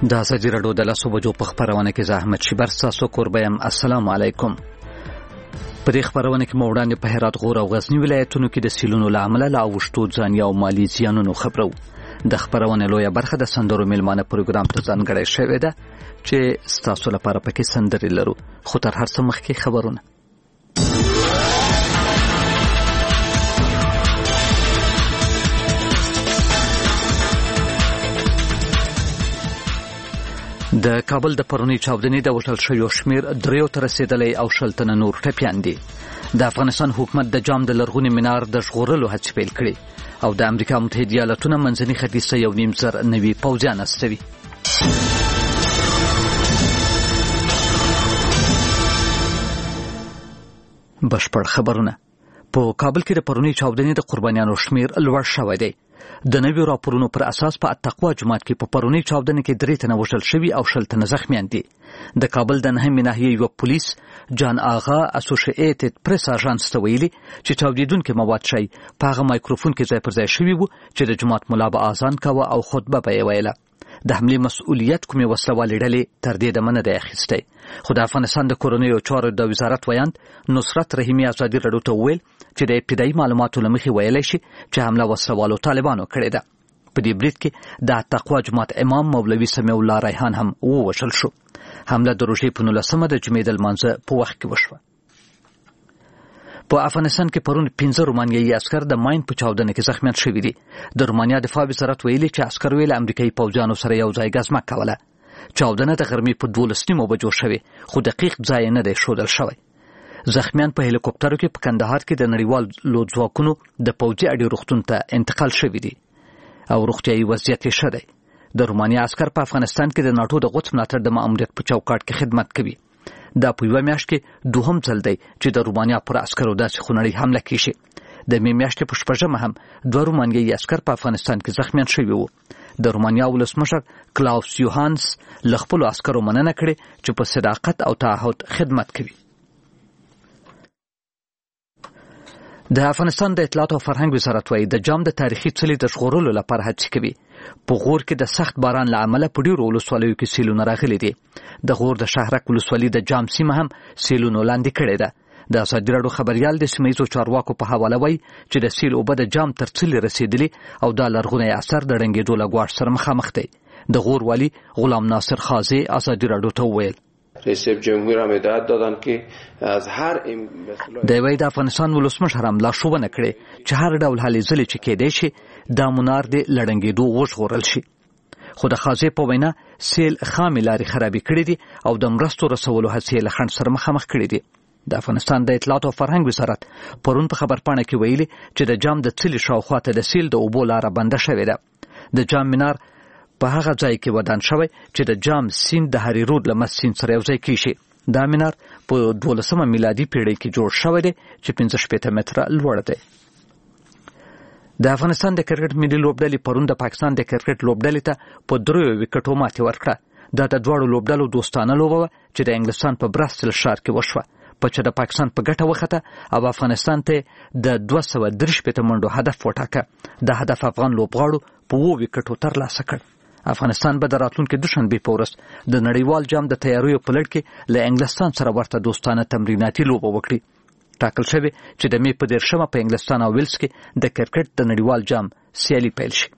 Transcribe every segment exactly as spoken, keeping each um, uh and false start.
د ازادي راډیو د لسو بجو په خبرونه کې زحمت شبر تاسو کوربم السلام علیکم. په دې خبرونه کې مو وړاندې په هرات غور او غزنی ولایتونو کې د سیلونو لامل لا اوښتو ځان یو مالی زیانونو خبرو. د خبرونه لویه برخه د سندرو میلمانه پروګرام ته ځانګړی شوې ده چې تاسو لپاره پکې سندرې لرو. خو تر هر څه مخکې خبرونه. د کابل د پرونی چاودنې د وژل شویو شمیر دریو ته رسیدلی او شل تنه نور ټپیان دي. د افغانستان حکومت د جام د لرغوني منار د ژغورلو هڅې پیل کړي او د امریکا متحده ایالاتونو منځني ختیځ ته یو نیم زر نوي پوځیان استوي. بشپړ خبرونه. په کابل کې د پرونی چاودنې د قربانیانو شمیر لوړ شوی دی. د نویو راپورونو پر اساس په التقوا جومات کې په پرونی چاودنې کې درې تنه وژل شوي او شل تنه زخمیان دي. د کابل د نهمې ناحیې یو پولیس جان آغا اسوسییټډ پریس اژانس ته ویلي چې چاودیدونکي مواد شي په هغه مایکروفون کې ځای پر ځای شوي وو چې د جومات ملا به اذان کاوه او خطبه به یې ویله. د حملې مسؤلیت کومې وسلوالې ډلې تر دې دمه نه دی اخیستی. خو د افغانستان د کورنیو چارو د وزارت ویاند نصرت رحیمي ازادي راډیو ته وویل چې د ابتدایي معلوماتو له مخې ویلی شي چې حمله وسلوالو طالبانو کړې ده. په دې برید کې د تقوا جومات امام مولوي سمیع الله ریحان هم ووژل شو. حمله د روژې په نولسمه د جمعې د لمانځه په وخت کې وشوه. په افغانستان کې پرون پنځه رومانیایي عسکر د ماین په چاودنه کې زخمیان شوي دي. د رومانیا دفاع وزارت ویلي چې عسکر ویل امریکایي پوځیانو سره یو ځای ګزمه کوله. چاودنه د غرمې په دولس نیمو بجو شوې خو دقیق ځای نه دی ښودل شوی. زخمیان په هلیکوپټرو کې په کندهار کې د نړیوالو ځواکونو د پوځي اډې روغتون ته انتقال شوي دي او روغتیایي وضعیت یې ښه دی. د رومانیا عسکر په افغانستان کې د ناټو د قدس ملاتړ د ماموریت په چوکاټ کې خدمت کوي. دا په یوه میاشت کې دوهم ځل دی چې د رومانیا پر عسکرو داسې خونړۍ حمله کیږي. د مې میاشتې په شپږمه هم دوه رومانیایي عسکر په افغانستان کې زخمیان شوي وو. د رومانیا ولسمشر کلاوس یوهانس له خپلو عسکرو مننه کړې چې په صداقت او تعهد خدمت کوي. د افغانستان د اطلاعات او فرهنګ وزارت وايي د جام د تاریخي څلي د ژغورلو لپاره هڅې کوي. په غور کې د سخت باران له امله په ډیرو ولسوالیو کې سیلونه راغلي دي. د غور د شهرک ولسوالي د جام سیمه هم سیلونو لاندې کړې ده. د ازادي راډیو خبريال د سیمه ییزو چارواکو په حواله وایي چې د سیل اوبه د جام تر څلي رسیدلي او دا لرغونی اثر د ړنګېدو له ګواښ سره مخامخ دی. د غور والی غلام ناصر خازي ازادي راډیو ته وویل رئیس جمهور هم هدایت دادن که از هر د وای د افغانستان ولسمشر هم لارښوونه کړې چې هر ډول هلې ځلې چې کېدای شي دا منار د لړنګېدو وژغورل شي. خو د خازي په وینا سیل خامې لارې خرابې کړې دي او د مرستو رسولو هڅې له خنډ سره مخامخ کړې دي. د افغانستان د اطلاعات او فرهنګ وزارت پرون په خبرپاڼه کې ویلي چې د جام د څلي شاوخوا ته د سیل د اوبو لاره بنده شوې ده. د جام منار په هغه ځای کې ودان شوی چې د جام سیند د هری رود له مس سیند سره یو ځای کیږي. دا منار په دولسمه میلادي پیړۍ کې جوړ شوی دی چې پنځه شپېته متره لوړ دی. د افغانستان د کرکټ ملي لوبډلې پرون د پاکستان د کرکټ لوبډلې ته په دریو وکټو ماتې ورکړه. دا د دواړو لوبډلو دوستانه لوبه وه چې د انګلستان په براسل ښار کې وشوه. په چې د پاکستان په ګټه وخته او افغانستان ته د دوه سوه درې شپېته منډو هدف وټاکه. دا هدف افغان لوبغاړو په اووه وکټو ترلاسه کړ. افغانستان به د راتلونکي دوشنبې په ورځ د نړیوال جام د تیاریو په لړ کې له انګلستان سره ورته دوستانه تمریناتي لوبه وکړي. ټاکل شوی چې د مې په دېرشمه په انګلستان او ویلز کې د کرکټ د نړیوال جام سیالي پیل شي.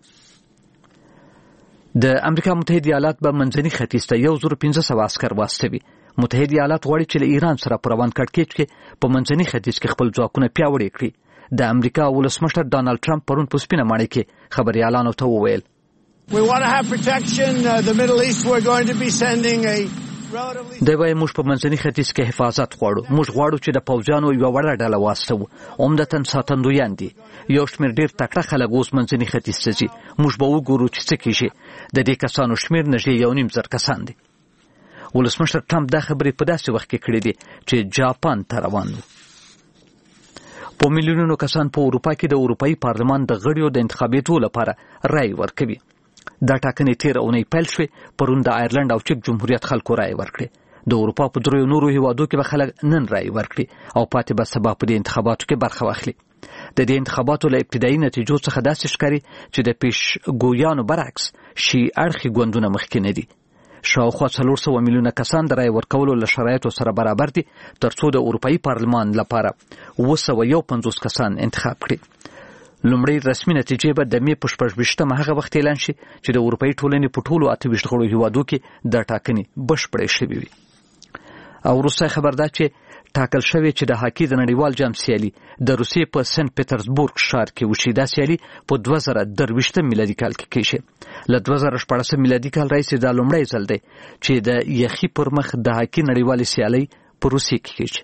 د امریکا متحده ایالات به منځني ختیځ ته یو زر پنځه سوه عسکر واستوي. متحده ایالات غواړي چې له ایران سره په روان کړکېچ کې په منځني ختیځ کې خپل ځواکونه پیاوړي کړي. د امریکا ولسمشر ډانلډ ټرمپ پرون په سپینه ماڼۍ کې خبریالانو ته وویل We want to have protection. Uh, the Middle East, we're going to be sending a relatively... دی وایي موږ په منځني ختیځ کې حفاظت غواړو. موږ غواړو چې د پوځیانو یوه وړه ډله واستوو. عمدتاً ساتندویان دي. یو شمېر ډېر تکړه خلک اوس منځني ختیځ ته ځي. موږ به وګورو چې څه کېږي. د دې کسانو شمېر نږدې یو نیم زر کسان دي. ولسمشر ټرمپ دا خبرې په داسې وخت کې کړې دي چې جاپان ته روان و. په میلیونونو کسان په اروپا کې د اروپایي پارلمان د غړیو د انتخابېدو لپاره رای ورکوي. دا ټاکنې تېره اونۍ پیل شوې. پرون د آیرلنډ او چک جمهوریت خلکو رای ورکړې. د اروپا په دریو نورو هیوادو کې به خلک نن رای ورکړي او پاتې به سبا په دې انتخاباتو کې برخه واخلي. د دې انتخاباتو له ابتدایي نتیجو څخه داسې ښکاري چې د پیشګویانو برعکس شي اړخي ګوندونه مخکې نه دي. شاوخوا څلور سوه میلیونه کسان د رای ورکولو له شرایطو سره برابر دي ترڅو د اروپایي پارلمان لپاره اوه سوه یو پنځوس کسان انتخاب کړي. لومړی رسمي نتیجې به د مې په شپږ ویشتمه هغه وخت اعلان شي چې د اروپایي ټولنې په ټولو اته ویشت غړو هیوادو کې د ټاکنې بشپړې شوې وي. او وروستی خبر دا چې ټاکل شوی چې د هاکي د نړیوال جام سیالي د روسیې په سنت پیټرزبورګ ښار کې وشي. دا سیالي په دوه زره درویشتم میلادي کال کې کیږي. له دوه زره شپاړسم میلادي کال راهیسې دا لومړی ځل دی چې د یخي پر مخ د هاکي نړیوالې سیالۍ په روسیې کې کیږي.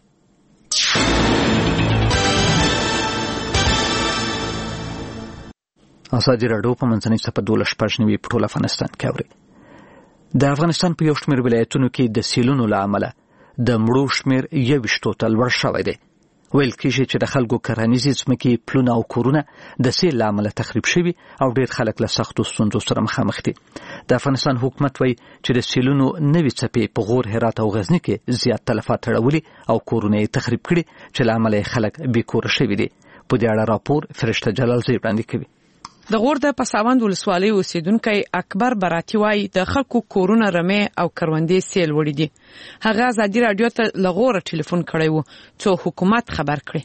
ازادي راډیو په منځنۍ صفحه دولس شپږ نوي په ټول افغانستان کې اوري. د افغانستان په یو شمېر ولایتونو کې د سیلونو له امله د مړو شمېر یوویشتو ته لوړ شوی دی. ویل کېږي چې د خلکو کرهنیزې ځمکې، پلونه او کورونه د سیل له امله تخریب شوي او ډېر خلک له سختو ستونزو سره مخامخ دي. د افغانستان حکومت وایي چې د سیلونو نوې څپې په غور، هرات او غزني کې زیات تلفات اړولي او کورونه یې تخریب کړي چې له امله یې خلک بېکوره شوي دي. په دې اړه راپور فرشته جلالزی وړاندې کوي. د غور د پساوند ولسوالۍ اوسیدونکی اکبر براتی وایي د خلکو کورونه رمې او کروندې سیل وړي دي. هغه ازادي راډیو ته له غوره ټلیفون کړی و څو حکومت خبر کړي.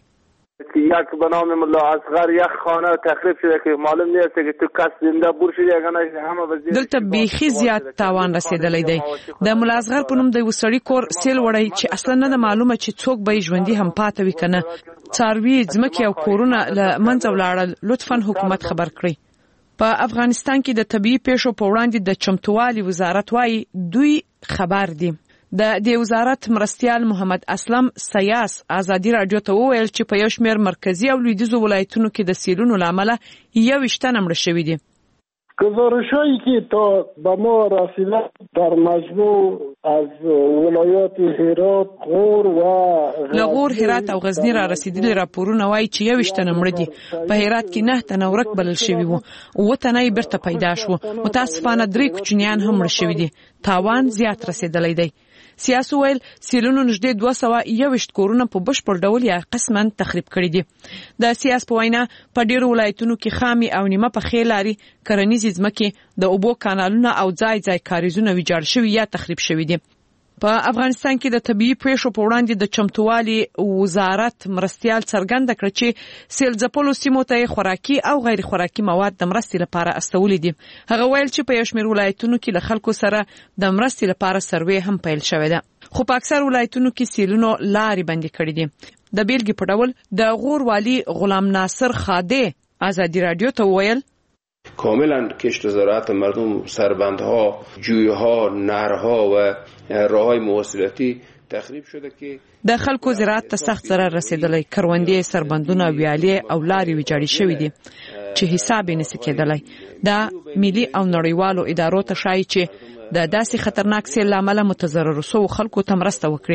یک به نام ملا اصغر یک خانه تخریب شده که معلوم نیست که تو کس زنده بور شده یا نه. همه وزیر دلته بیخي زیات تاوان رسیدلی دی. د ملا اصغر په نوم د وسړي کور سیل وړی چې اصلا نه معلومه چې څوک به ژوندۍ هم پاتې وي کنه. څاروي، ځمکې او کورونه له منځه ولاړل. لطفاً حکومت خبر کړي. په افغانستان کې د طبيعي پیښو په وړاندې د چمتووالي وزارت وايي دوی خبر دي. د دې وزارت مرستیال محمد اسلم سیاس ازادي راډیو ته وویل چې په یو شمېر مرکزی او لویدیځو ولایتونو کې د سیلونو له امله یوویشت تنه مړه شوي دي. گزارش‌هایی که تا به ما رسیده در مجموع از ولایات هرات، غور و لغور، هرات او غزنی را رسیدلي راپورونه وایي چې یوویشت تنه مړه دي. په هرات کې نه تنه ورک بلل شوي وو، اووه تنه یې بیرته پیدا شو. متاسفانه درې کوچنیان هم مړه شوي دي. تاوان زیات رسیدلی دی. سیاس ویل سیلونو نږدې دوه سوه یوویشت کورونه په بشپړ ډول یا قسما تخریب کړي دي. د سیاس په وینا په ډیرو ولایتونو کې خامي او نیمه پخې لارې، کرنیزې ځمکې، د اوبو کانالونه او ځای ځای کاریزونه ویجاړ شوي یا تخریب شوي دي. په افغانستان کې د طبيعي پیښو په وړاندې د چمتووالي وزارت مرستیال څرګنده کړ چې سیل ځپلو سیمو ته خوراکي او غیر خوراکي مواد د مرستې لپاره استولي دي. هغه ویل چې په یو شمېر ولایتونو کې له خلکو سره د مرستې لپاره سروې هم پیل شوې ده، خو په اکثر ولایتونو کې سیلونو لارې بندي کړې دي. د بیلګې په ډول د غور والی غلام ناصر خاده ازادي راډیو ته ویل کاملا کشت زراعت مردم، سربندها، جویها، نهرها و راههای مواصلاتی تخریب شده که د خلکو زراعت ته سخت ضرر رسیدلی. کروندې، سربندونه، ویالې او لارې ویجاړې شوې دي چې حساب یې نشي کېدلی. دا ملي او نړیوالو ادارو ته ښایي چې د داسې خطرناک سیل له امله متضررو شوو خلکو ته مرسته وکړي.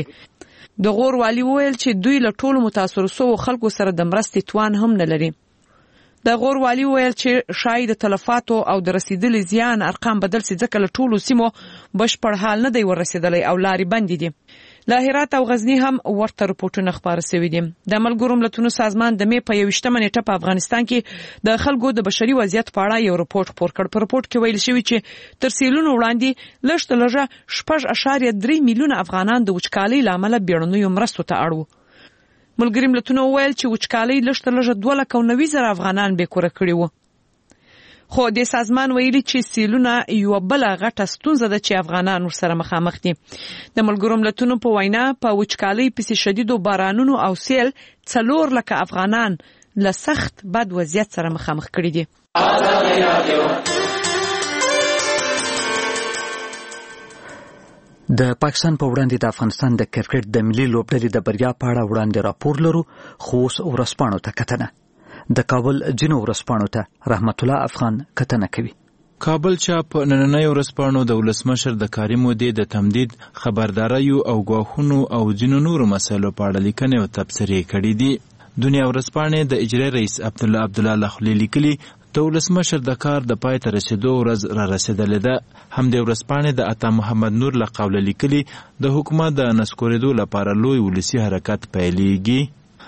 د غور والي وویل چې دوی له ټولو متاثرو شوو خلکو سره د مرستې توان هم نه لري. د غور والی ویل چې شاید د تلفاتو او د رسیدلي زیان ارقام بدل سي ځکه له ټولو سیمو بشپړ حال نه دی ورسېدلی او لارې بندې دي. له هرات او غزني هم ورته رپورټونه خپاره شوي دي. د ملګرو ملتونو سازمان د مې په یوویشتمه نیټه په افغانستان کې د خلکو د بشري وضعیت په اړه یو رپورټ خپور کړ. په رپورټ کې ویل شوي چې تر سیلونو وړاندې لږ تر لږه شپږ اعشاریه درې میلیونه افغانان د وچکالۍ له امله بیړنیو مرستو ته اړ وو. ملګري ملتونو ویل چې وچکالۍ لږ تر لږه دوه لکه او نوي زره افغانان بېکوره کړي وو. خو د سازمان ویلي چې سیلونه یوه بله غټه ستونزه ده چې افغانان ورسره مخامخ دي. د ملګرو ملتونو په وینا په وچکالۍ پسې شدیدو بارانونو او سیل څلور لکه افغانان له سخت بد وضعیت سره مخامخ کړي دي. د پاکستان په وړاندې د افغانستان د کرکټ د ملي لوبډلې د بریا په اړه وړاندې راپور لرو، خو اوس ورځپاڼو ته کتنه. د کابل ځینو ورځپاڼو ته رحمت الله افغان کتنه کوي. کابل چاپ نننۍ ورځپاڼو د ولسمشر د کاري مودې د تمدید، خبرداریو او ګواښونو او ځینو نورو مسایلو په اړه لیکنې او تبصرې کړي دي. دنیا ورځپاڼې د اجرایي رئیس عبدالله عبدالله لخلي لیکلي د ولسمشر د کار د پای ته رسیدو ورځ را رسیدلې ده. همدې ورځپاڼې د عطا محمد نور له قوله لیکلي د حکومت د نسکورېدو لپاره لوی ولسي حرکت پیلېږي.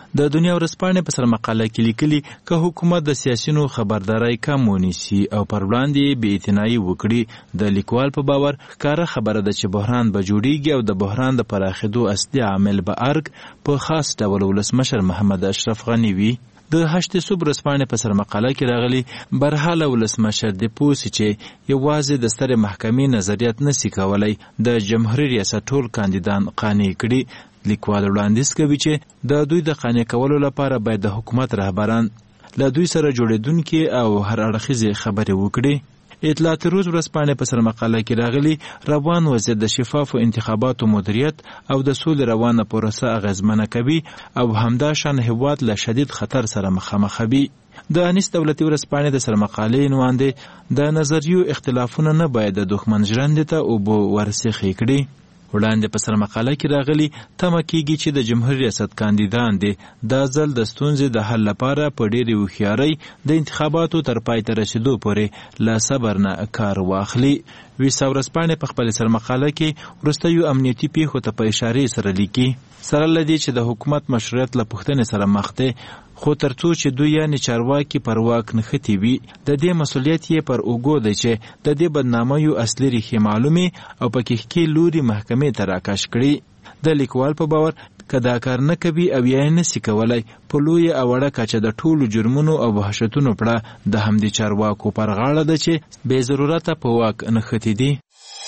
د دنیا ورځپاڼې په سرمقاله کې لیکلي که حکومت د سیاسيونو خبرداري کم ونیسي او پر وړاندې بې اعتنایي وکړي د لیکوال په باور ښکاره خبره ده چې بحران به جوړیږي او د بحران د پراخېدو اصلي عامل به ارګ په خاص ډول ولسمشر محمد اشرف غني وي. د هشت صبح ورځپاڼې په سرمقاله کې راغلي برحاله ولسمشر د پوسي چې یوازې د سترې محکمې نظریات نسی کولای د جمهوریت ریاست ټول کاندیدان قانع کړي. لیکوال وړاندیز کوي چې د دوی د قانع کولو لپاره باید د حکومت رهبران له دوی سره جوړېدونکي او هر اړخیزې خبرې وکړي. اطلاعات روز ورځپاڼې په سرمقاله کې راغلي روان وضعیت د شفافو انتخاباتو مدیریت او د سولې روانه پروسه اغیزمنه کوي او همدا شان هیواد له شدید خطر سره مخامخ وي. د انیس دولتي ورځپاڼې د سرمقالې عنوان دی د نظریو اختلافونه نه باید د دښمن ژرندې ته اوبه ورسیخې کړي. وړاندې په سرمقاله کې راغلي تمه کېږي چې د جمهوریت ریاست کاندیدان دي دا ځل د ستونزې د حل لپاره په ډېرې هوښیارۍ د انتخاباتو تر پای ته رسېدو پورې له صبر نه کار واخلي. ویسا ورځپاڼې په خپل سرمقاله کې وروستیو امنیتي پیښو ته په اشارې سره لیکي سره له دې چې د حکومت مشروعیت له پوښتنې سره مخ دی خو ترڅو چې دوی یعنې چارواکي پر واک نښتي وي د دې مسؤلیت یې پر اوږو دی چې د دې بدنامیو اصلي ریښې معلومې او په کښکې لوري محکمې ته راکش کړي. د لیکوال په باور که دا کار نه کوي او یا یې نسي کولی په لویه او وړه کچه د ټولو جرمونو او وحشتونو پړه د همدې چارواکو پر غاړه ده چې بې ضرورته په واک نښتي دي.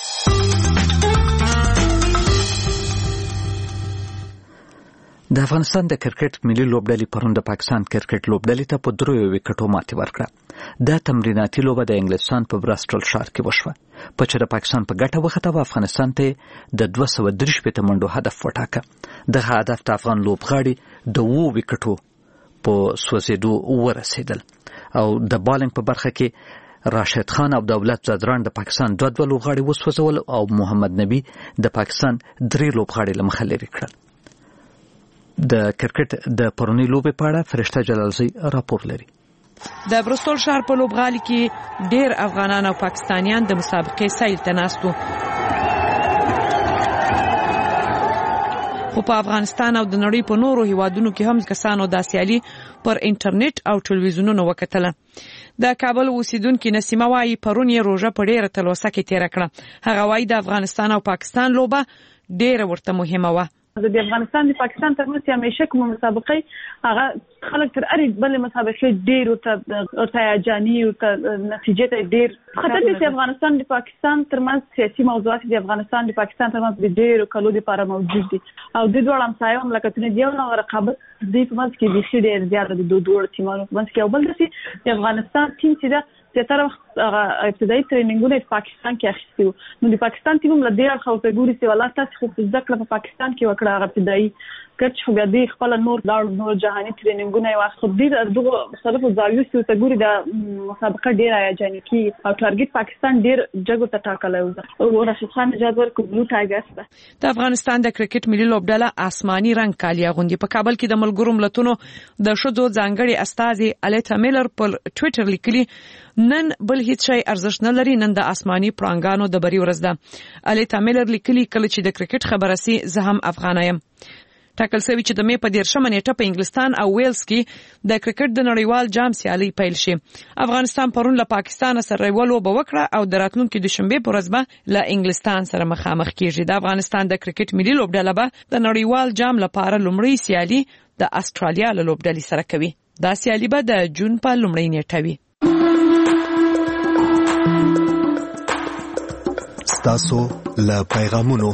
د افغانستان د کرکټ ملي لوبډلې پرون د پاکستان کرکټ لوبډلې ته په دریو وکټو ماتې ورکړه. دا تمریناتي لوبه د انګلستان په براسټل ښار کې وشوه په چې د پاکستان په ګټه وخته افغانستان ته د دوه سوه درې شپېته منډو هدف وټاکه. دغه هدف د افغان لوبغاړي د اوو وکټو په سوځېدو ورسېدل او د بالینګ په برخه کې راشد خان او دولت زادران د پاکستان دوه دوه لوبغاړي وسوځول او محمد نبی د پاکستان درې لوبغاړي له مخه لرې کړل. د کرکټ د پرونی لوبې په اړه فرشته جلالزی راپور لري. د برستول ښار په لوبغالي کې ډېر افغانان او پاکستانیان د مسابقې سیل ته ناست وو. خو په افغانستان او د نړۍ په نورو هیوادونو کې هم کسانو دا سیالي پر انټرنیټ او ټلویزیونونو وکتله. د کابل اوسیدونکو نسیمه وايي پرون یې روژه په ډېره تلوسه کې تېره کړه. هغه وايي د افغانستان او پاکستان لوبه ډېره ورته مهمه وه. د افغانستان د پاکستان ترمنځ چې همیشه کومه مسابقه هغه خلک تر اړ بلې مسابقې ډېر ورته هیجاني ورته نتیجې ته ډېر خطر دی چې افغانستان د پاکستان ترمنځ سیاسي موضوعات د افغانستان د پاکستان ترمنځ د ډېرو کلو لپاره موجود دي او د دواړو همسایه مملکتونو د یو نوع رقابت دوی په منځ کې بیخي ډېر زیات د دواړو ټیمانو په منځ کې. او بل داسې د افغانستان ټیم چې ده زیاتره وخت ابتدایي ټریننګونه په پاکستان کې اخیستي وو. نو د پاکستان ټیم هم له دې اړخه ورته ګوري چې والله تاسې خو زده کړه په پاکستان کې وکړه هغه ابتدایي کچ خو بیا دوی خپله نور لاړ نور جهاني ټریننګونه یې واخیست. خو دوی د دغو مختلفو زاویو چې ورته ګوري د مسابقه ډېره هیجاني کېږي او ټارګېټ پاکستان ډېر جګ ورته ټاکلی و او راشد خان نژاد ورکړو بلو ټایګرز ته. د افغانستان د کرکټ ملي لوبډله آسماني رنګ کالي اغوندي. په کابل کې د ملګرو ملتونو د ښځو ځانګړې استازي الیتا میلر په ټویټر لیکلي نن بل هیڅ شی ارزښت نه لري، نن د آسماني پړانګانو د بری ورځ ده. الیتا میلر لیکلي کله چې د کرکټ خبره سي زه هم افغانه یم. ټاکل شوی چې د مې په دیرشمه نیټه په انګلستان او ویلز کې د کرکټ د نړیوال جام سیالي پیل شي. افغانستان پرون له پاکستان سره یو لوبه وکړه او د راتلونکي دوشنبه په ورځ به له انګلستان سره مخامخ کیږي. د افغانستان د کرکټ ملي لوبډله به د نړیوال جام لپاره لومړی سیالي د استرالیا له لوبډلې سره کوي. دا سیالي به د جون په لومړۍ نیټه وي. ستاسو له پیغامونو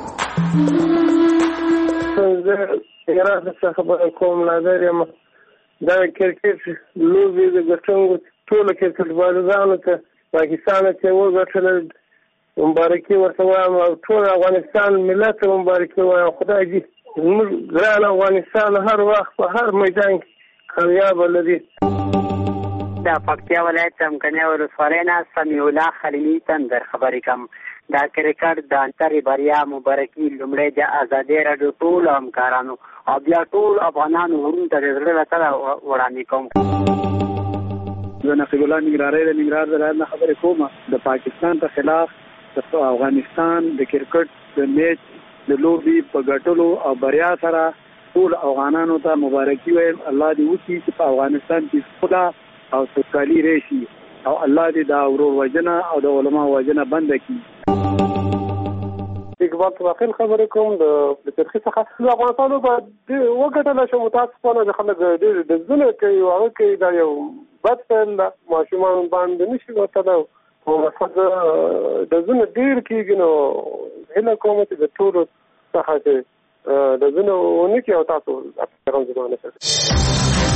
زه ایران څخه خبره کوم نادر یم. دا کرکټ لوبې د ګټونکو ټولو کرکټبالانو ته پاکستان چې وګټل مبارکي ورته وایم او ټول افغانستان ملت ته مبارکي وایم. خدای دې زموږ ګران افغانستان هر وخت په هر میدان کې کامیابه لري. د پکتیا ولایت څمکنیو ولسوالۍ نه سمیع الله خلیلي تندر خبرې کوم. دا کرکټ د انترې بریا مبارکي لومړی د ازادۍ راډیو ټولو همکارانو او بیا ټول افغانانو ورونو ته د زړه له تله وړاندې کوم. زه نقیب الله ننګرهارۍ د ننګرهار ولایت نه خبرې کوم. د پاکستان په خلاف د افغانستان د کرکټ د میچ د لوبې په ګټلو او بریا سره ټول افغانانو ته مبارکي وایم. الله دې وکړي چې په افغانستان کې سوله او سوکالي راشي او الله دې دا ورور وجنه او د علماء وجنه بند کړي. اقبال تواخیل خبرې کوم د ترخیص څخه د افغانستانو په وګټله شو متاسفانه د خلک ډېر ډزونه کوي او هغه کوي دا یو بد فعل ده. ماشومان باندې نشي وتلی او مثلا ډزونه ډېر کېږي نو هیله کوم چې د ټولو څخه چې ډزونه ونه کړي او تاسو پیغام زمانه کړئ.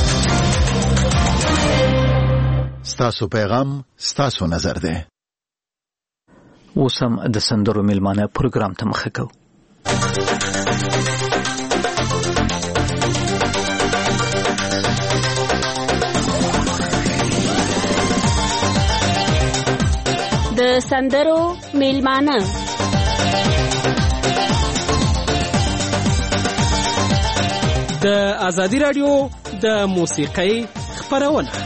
ستاسو پیغام ستاسو نظر دی. اوس هم د سندرو میلمانه پروګرام ته مخه کوو. د سندرو میلمانه د ازادي رادیو د موسیقۍ خپرونه.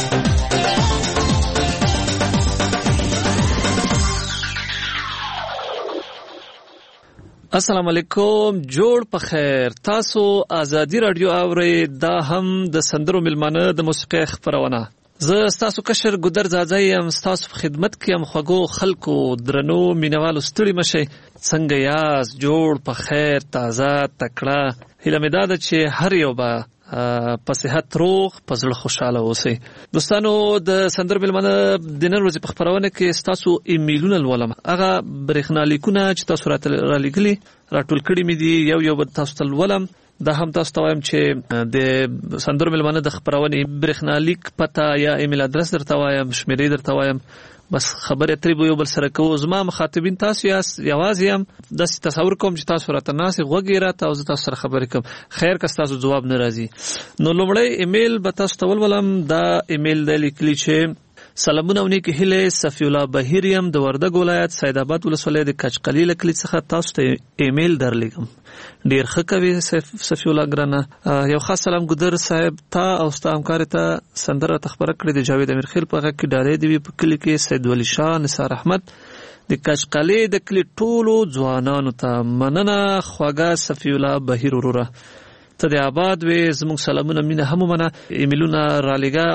السلام علیکم، جوړ په خیر. تاسو ازادي رادیو اورئ. دا هم د سندرو میلمانه د موسیقۍ خپرونه. زه ستاسو کشر ګودر زاځی یم، ستاسو په خدمت کې یم. خوږو خلکو، درنو مینوالو، ستړي مشئ. څنګه یاست؟ جوړ په خیر، تازه، تکړه. هیله مې دا ده چې هر یو به په صحت روغ، په زړه خوشاله اوسئ. دوستانو، د سندرو میلمانه د نن ورځې په خپرونه کې ستاسو ایمیلونه لولم. هغه برېښنالیکونه چې تاسو راته رالیږلي راټول کړي مې دي، یو یو به تاسو ته لولم. دا هم تاسو ته وایم چې د سندرو میلمانه د خپرونې برېښنالیک پته یا ایمیل ادرس درته وایم، شمیرې درته وایم. بس خبرې اترې به یو بل سره کوو. زما مخاطبین تاسو یاست، یوازې یم. داسې تصور کوم چې تاسو راته ناست غوږ یې راته او زه تاسو سره خبرې کوم. خیر که ستاسو ځواب نه راځي نو لومړی ایمیل به تاسو ته ولولم. دا ایمیل دی لیکلي چې سلامونه او نیکې هیلې، صفی الله بهیر یم د وردګ ولایت سید آباد ولسوالۍ د کچقلي له کلي څخه تاسو ته ایمیل درلیږم. ډیر ښه کوي صفی الله ګرانه. یو خاص سلام ګودر صاحب تا او ستا همکار ته سندره تخبره کړې د جاوید امیرخیل په غږ کې ډارې دی په کلی کې سید ولی شاه نثار احمد د کچقلي د کلی ټولو ځوانانو ته مننه. خواږه صفی الله بهیر وروره، ته د آباد وې. زموږ سلامونه مینه هم ومنه. ایمیلونه رالیږه،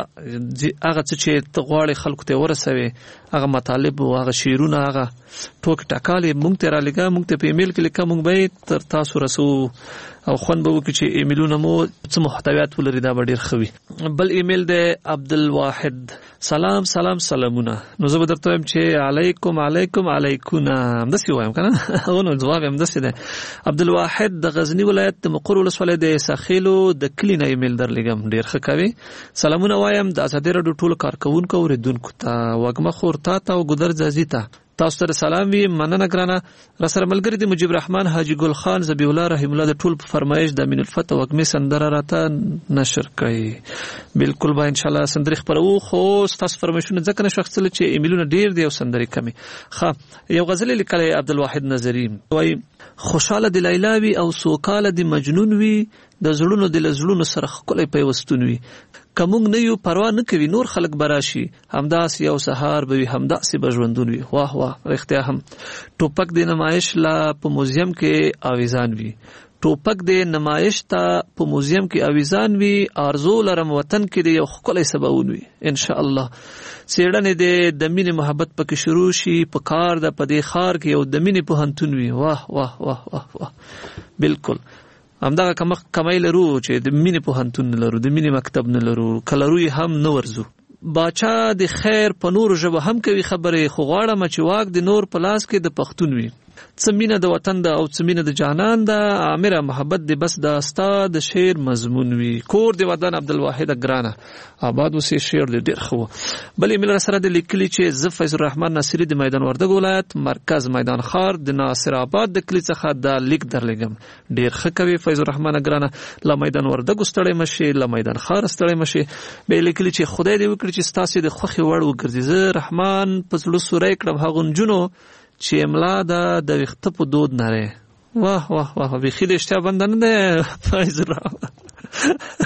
هغه څه چې ته غواړې خلکو ته ورسوي، هغه مطالب او هغه شعرونه، هغه ټوک ټکالې موږ ته رالیږه. موږ ته په ایمیل کې لیکه، موږ به تر تاسو رسو او خوند به وکړي چې ایمیلونه مو څه محتویات ولري. دا به ډېر ښه وي. بل ایمیل دی عبدالواحد. سلام سلام سلامونه. نو زه به درته وایم چې علیکم علیکم علیکونه، همداسې وایم که نه؟ هغه نو ځواب یې همداسې دی. عبدالواحد د غزني ولایت د مقر ولسوالۍ د ساخیلو د کلي نه ایمیل درلیږم. ډېر ښه کوي. سلامونه وایم د ازادي راډیو ټولو کارکوونکو او اورېدونکو ته، وږمه خور تا ته او ګودر ځاځي ته، تاسو ته سلام وي. مننه ګرانه. را سره ملګری د مجيب رحمان حاجی ګل خان زبی الله رحم الله د ټول په فرمایش د امین الفتح وږمې سندره راته نشر کړي. بالکل به ان شاء الله سندري خبرو. خو تاسو فرمایشونه ځکه نشو اخیستل چې ایمیلونه ډیر دی او سندري کمی. ښه، یو غزل لیکلی عبدالواحد نظری وای: خوشاله د لیلا وي او سوکاله د مجنون وي، د زړونو د لزړونو سره خپل پیوستون وي. کومګ نه یو پروا نه کوي نور خلک براشي، همداس یو سهار به وي، همداس به ژوندون وي. واه واه، رښتیا هم ټوپک د نمایش لا په موزیم کې اویزان وي. ټوپک د نمایش ته په موزیم کې اویزان وي. ارزو لرم وطن کې د یو خپل سباون وي. ان شاء الله سیړنې د د مینې محبت پکې شروع شي. په کار د پدې خار کې یو د مینې په هنتون وي. واه واه واه واه واه، بالکل همدغه کمخ کمای لرو چې د مینې په هنتون نه لرو، د مینې مکتب نه لرو، کلروي هم نه ورزو. باچا د خیر په نور ژبه هم کوي خبرې، خو غواړم چې واک د نور په لاس کې د پښتون وي. څه مینه د وطن ده او څه مینه د جانان ده، عامره محبت د بس د استا د شعر مضمون وي. کور د ودان عبدالواحد ګرانه آباد وسې شعر د ډیر خو. بل ایمیل سره د لیکلي چې ز فیض الرحمن ناصری د میدان وردګ ولایت مرکز میدان خار د ناصر آباد د کلی څخه د لیک درلګم. ډیر ښه کوي فیض الرحمن ګرانه. لا میدان وردګ ستړی مشي، لا میدان خار ستړی مشي. به لیکلي چې خدای دې وکړي چې ستاسو د خوخي وړ وګرځي. زه رحمان په زړه سورې کړم هغه جنونو چې املا ده د وخت په دود نره. واه واه واه، بخیل اشتیا بند نه ده فیض الرحمن.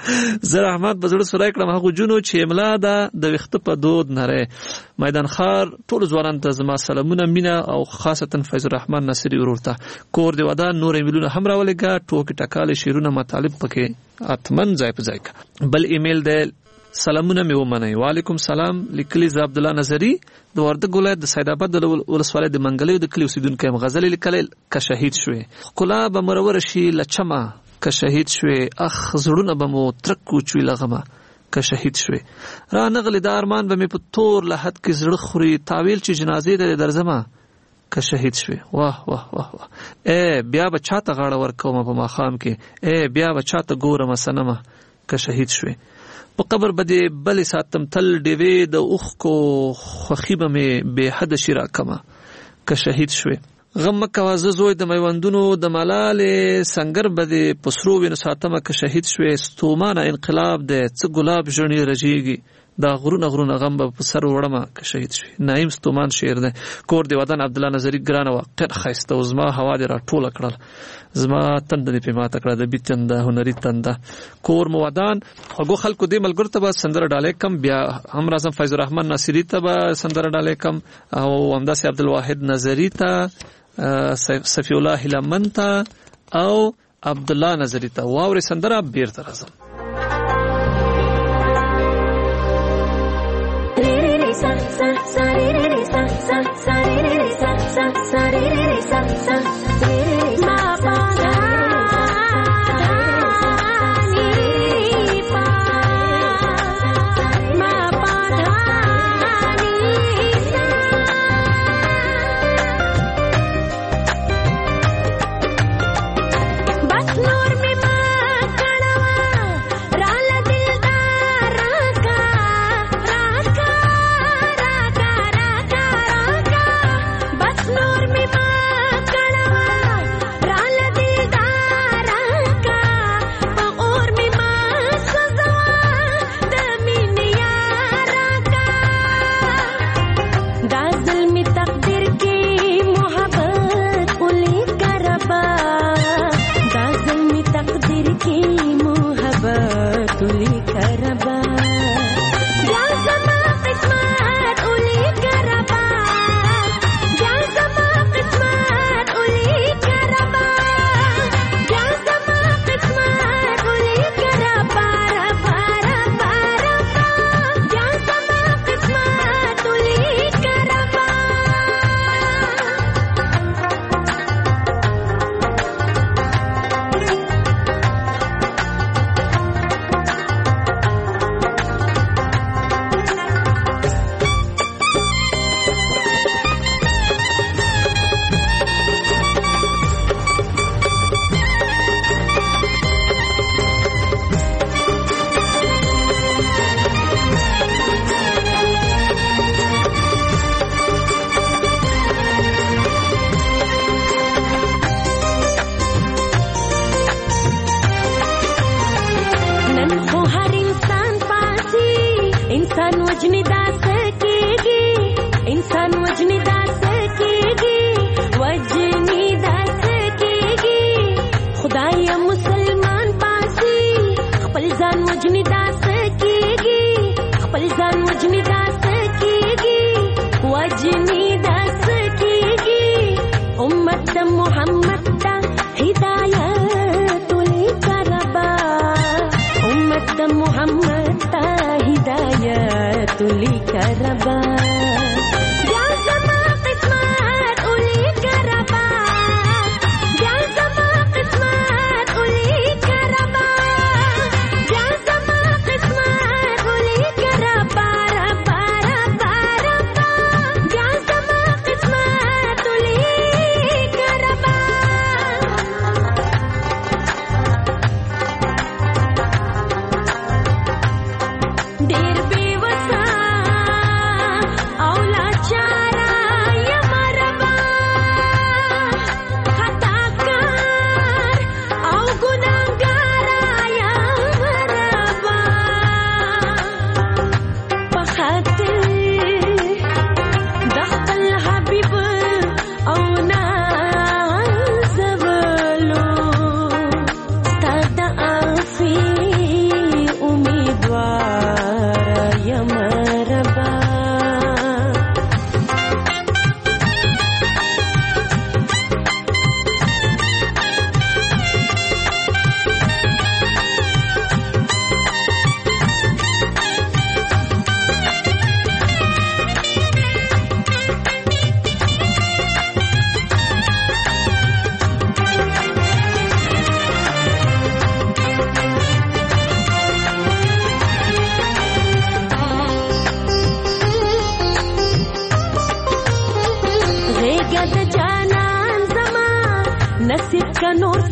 زه رحمت بزړه سره کړم هغه جنو چې املا دا د وخت په دود نره میدان خار ټول ځوانان ته زما سلامونه مینا او خاصتا فیض الرحمن ناصری ورورته کور دی ودان نور ایمیلونه هم راولېګا ټوکی ټکاله شیرونه مطالب پکې اتمن ځای په ځای بل ایمیل دی سلامونه مې ومنئ وعلیکم سلام لیکلی ز عبد الله نظری د وردګ ولایت د سید آباد د ولسوالۍ د منګلې د کلی اوسیدونکو هم غزل لیکل ک شهید شوې خلا به مرور شي لچما ک شهید شوې اخ زړونه به مو ترکو چوي لغمه ک شهید شوې را نغلی د ارمان به مې په تور لحد کې زړه خوري تاویل چې جنازې د درځما ک شهید شوې واه واه واه واه اے بیا به چاته غاړه ورکوم په ماخام کې اے بیا به چاته ګورم سنمه ک شهید شوې په قبر بده بل ساتم تل دیوی د اوخ کو خوخی به مې به حد شرا کما ک شهید شوې غم کوازه زوی د میوندونو د ملال سنگر بده پسرو وینو ساتمه ک شهید شوې ستومانه انقلاب د څ ګلاب ژړنی رژیږي دا غرونه غرونه غم په سر وړمه ک شهید شوې نایم ستومان شعر ده کور دی وطن عبد الله نظری ګرانه وقت خيسته وزما هوا دی را ټوله کړل زما تند دی په ماته کړه د بیتند هنري تند کور مو ودان هغه خلکو دی ملګر ته به سندره ډالې کم بیا هم راځم فیض الرحمن ناصری ته به سندره ډالې کم او همداسې عبد الواحد نظری ته صفی الله هلمن ته او عبد الله نظری ته واوري سندره بیرته راځم sa sa sa re re re sa sa sa re re re sa sa sa re re re sa sa re re re ma pa da ni pa ma pa da ni sa bas nur me ma kanawa ral dildar ka ra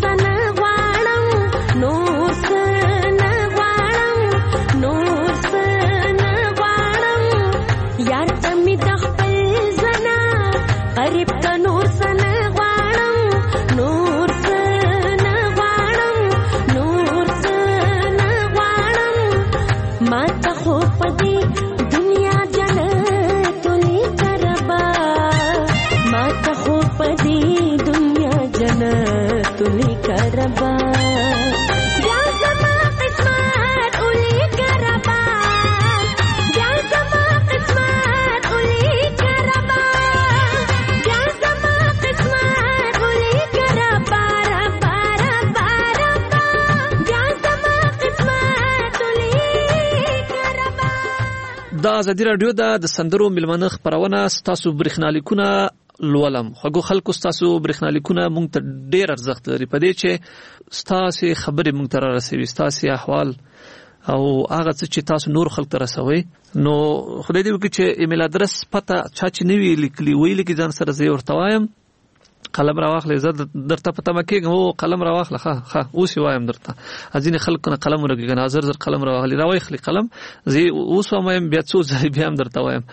سنه غواړم نور سنه غواړم نور سنه غواړم یار ته مې د خپل زنا قریب ته نور سنه غواړم نور سنه غواړم نور سنه غواړم ما ته خو په دې دنیا جنت لیکه ربا ما ته خو په دې دنیا جنت لیکه ربا بیا زما قسمت لیکه ربا بیا زما قسمت لیکه ربا بیا زما قسمت لیکه ربا ربا ربا ربا بیا زما قسمت لیکه ربا. د ازادي رادیو د سندرو ملمنه خبرونه ستاسو برېښنالیکونه لولم خوږو خلکو ستاسو برېښنالیکونه مونږ ته ډېر ارزښت لري په دې چې ستاسو خبرې مونږ ته رارسوي ستاسو احوال او هغه څه چې تاسو نور خلک ته رسوي نو خدای دې وکړي چې ایمیل ادرس پته چا چې نوی لیکلی ویل کې ځان سره زه ورته وایم قلم راواخلې زه درته پته مکیږم او قلم راواخله ښه ښه اوس وایم درته ځینې خلکو نه قلم ورګي نه زر زر قلم راواخلې راوخلې قلم زه اوس وایم بیا څو ځای بیا هم درته وایم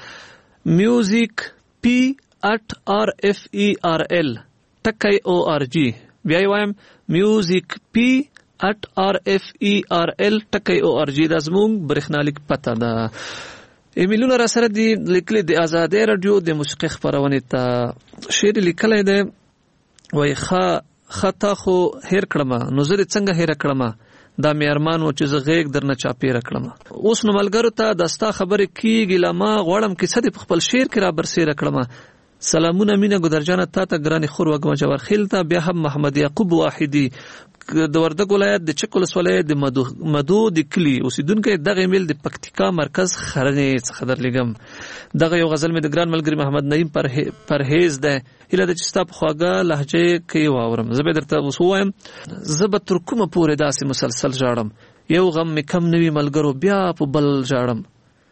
میوزیک پی at r f e r l ټکی او ار جی بیا وایم میوزیک پی at r f e r l ټکی او ار جی د زموږ برېښنالیک پته ده. ایمیلونه را سره دي لیکلي د آزادۍ رادیو د موسیقي خبرونه ته شعر لیکلی دی وای ښه خطا خو هیر کړم نو زه څنګه هیر کړم دا مې ارمان و چې زه غېږ درنه چاپېره کړم اوس نو ملګرو ته د ستا خبرې کېږي له ما غواړم کیسه دې په خپل شعر کې را برسېره کړم. سلامونه مینه ګدرجانه تا ته ګرانې خور وږمه جوارخیل ته بیا هم محمد یعقوب واحدي د وردګ ولایت د چک ولسوالۍ د مدو مدو د کلي اوسیدونکی دغه ایمیل د پکتیکا مرکز خرنې څخه درلېږم. دغه یو غزل مې د ګران ملګري محمد نعیم پرهیز ده هیله ده چې ستا په خواږه لهجې کې واورم زه به درته اوس ووایم زه به تر کومه پورې داسې مسلسل ژاړم یو غم مې کم نه وي ملګرو بیا په بل ژاړم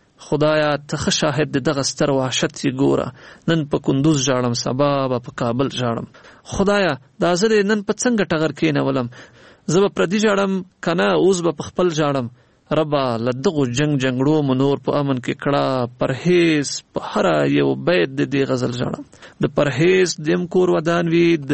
خدایا ته ښه شاهد د دغه ستر وحشت یې ګوره نن په کندوز ژاړم سبا به په کابل ژاړم خدایا دا زه دې نن په څنګه ټغر کېنولم زه به پردي ژاړم که نه اوس به په خپل ژاړم ربا له دغو جنګ جنګړو مو نور په امن کې کړه پرهیز په هره یو بیت د دې غزل ژاړم د پرهیز دیم کور ودان وي د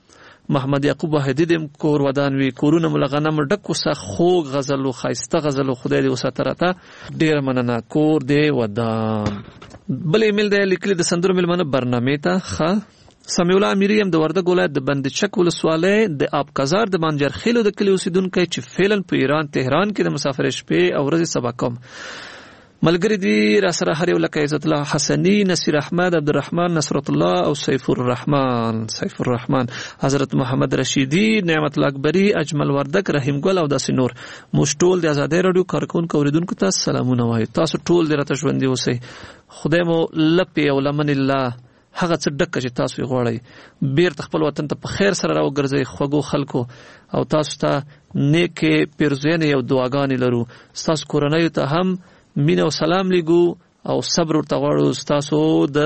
محمد یعقوب واحدی دیم کور ودان وی کورونه ملغنم ډک وسه خوږ غزل او خایسته غزل خدای دې وساتره تا ډیر مننه کور دې ودان. بل ایمیل دې لیکلي د سندرو ملمنه برنامه ته ښه سمیع الله امیریم د وردګ ولایت د بند چک ولسوالۍ د آبکزار د منجر خیلو د کلی اوسیدونکو چې فعلا په ایران تهران کې د مسافر شپې او ورځې سبا کوم ملګری دی را سره هر یو لکه عزت الله حسنی نصیر احمد عبدالرحمن نصرت الله او سیف الرحمن سیف الرحمن حضرت محمد رشیدی نعمت الله اکبری اجمل وردک رحیم ګل او داسې نور موږ ټول د آزادۍ رادیو کارکونکو اوریدونکو ته سلامونه وایو تاسو ټول دې راته ژوندي اوسئ خدای مو لپې او لمن الله هغه څه ډکه چې تاسو یې غواړئ بیرته خپل وطن ته په خیر سره راوګرځئ خوږو خلکو او تاسو ته نیکې پیرزوینې او دعاګانې لرو ستاسو کورنیو ته هم مینه او سلام لګو او صبر ورته غواړو ستاسو د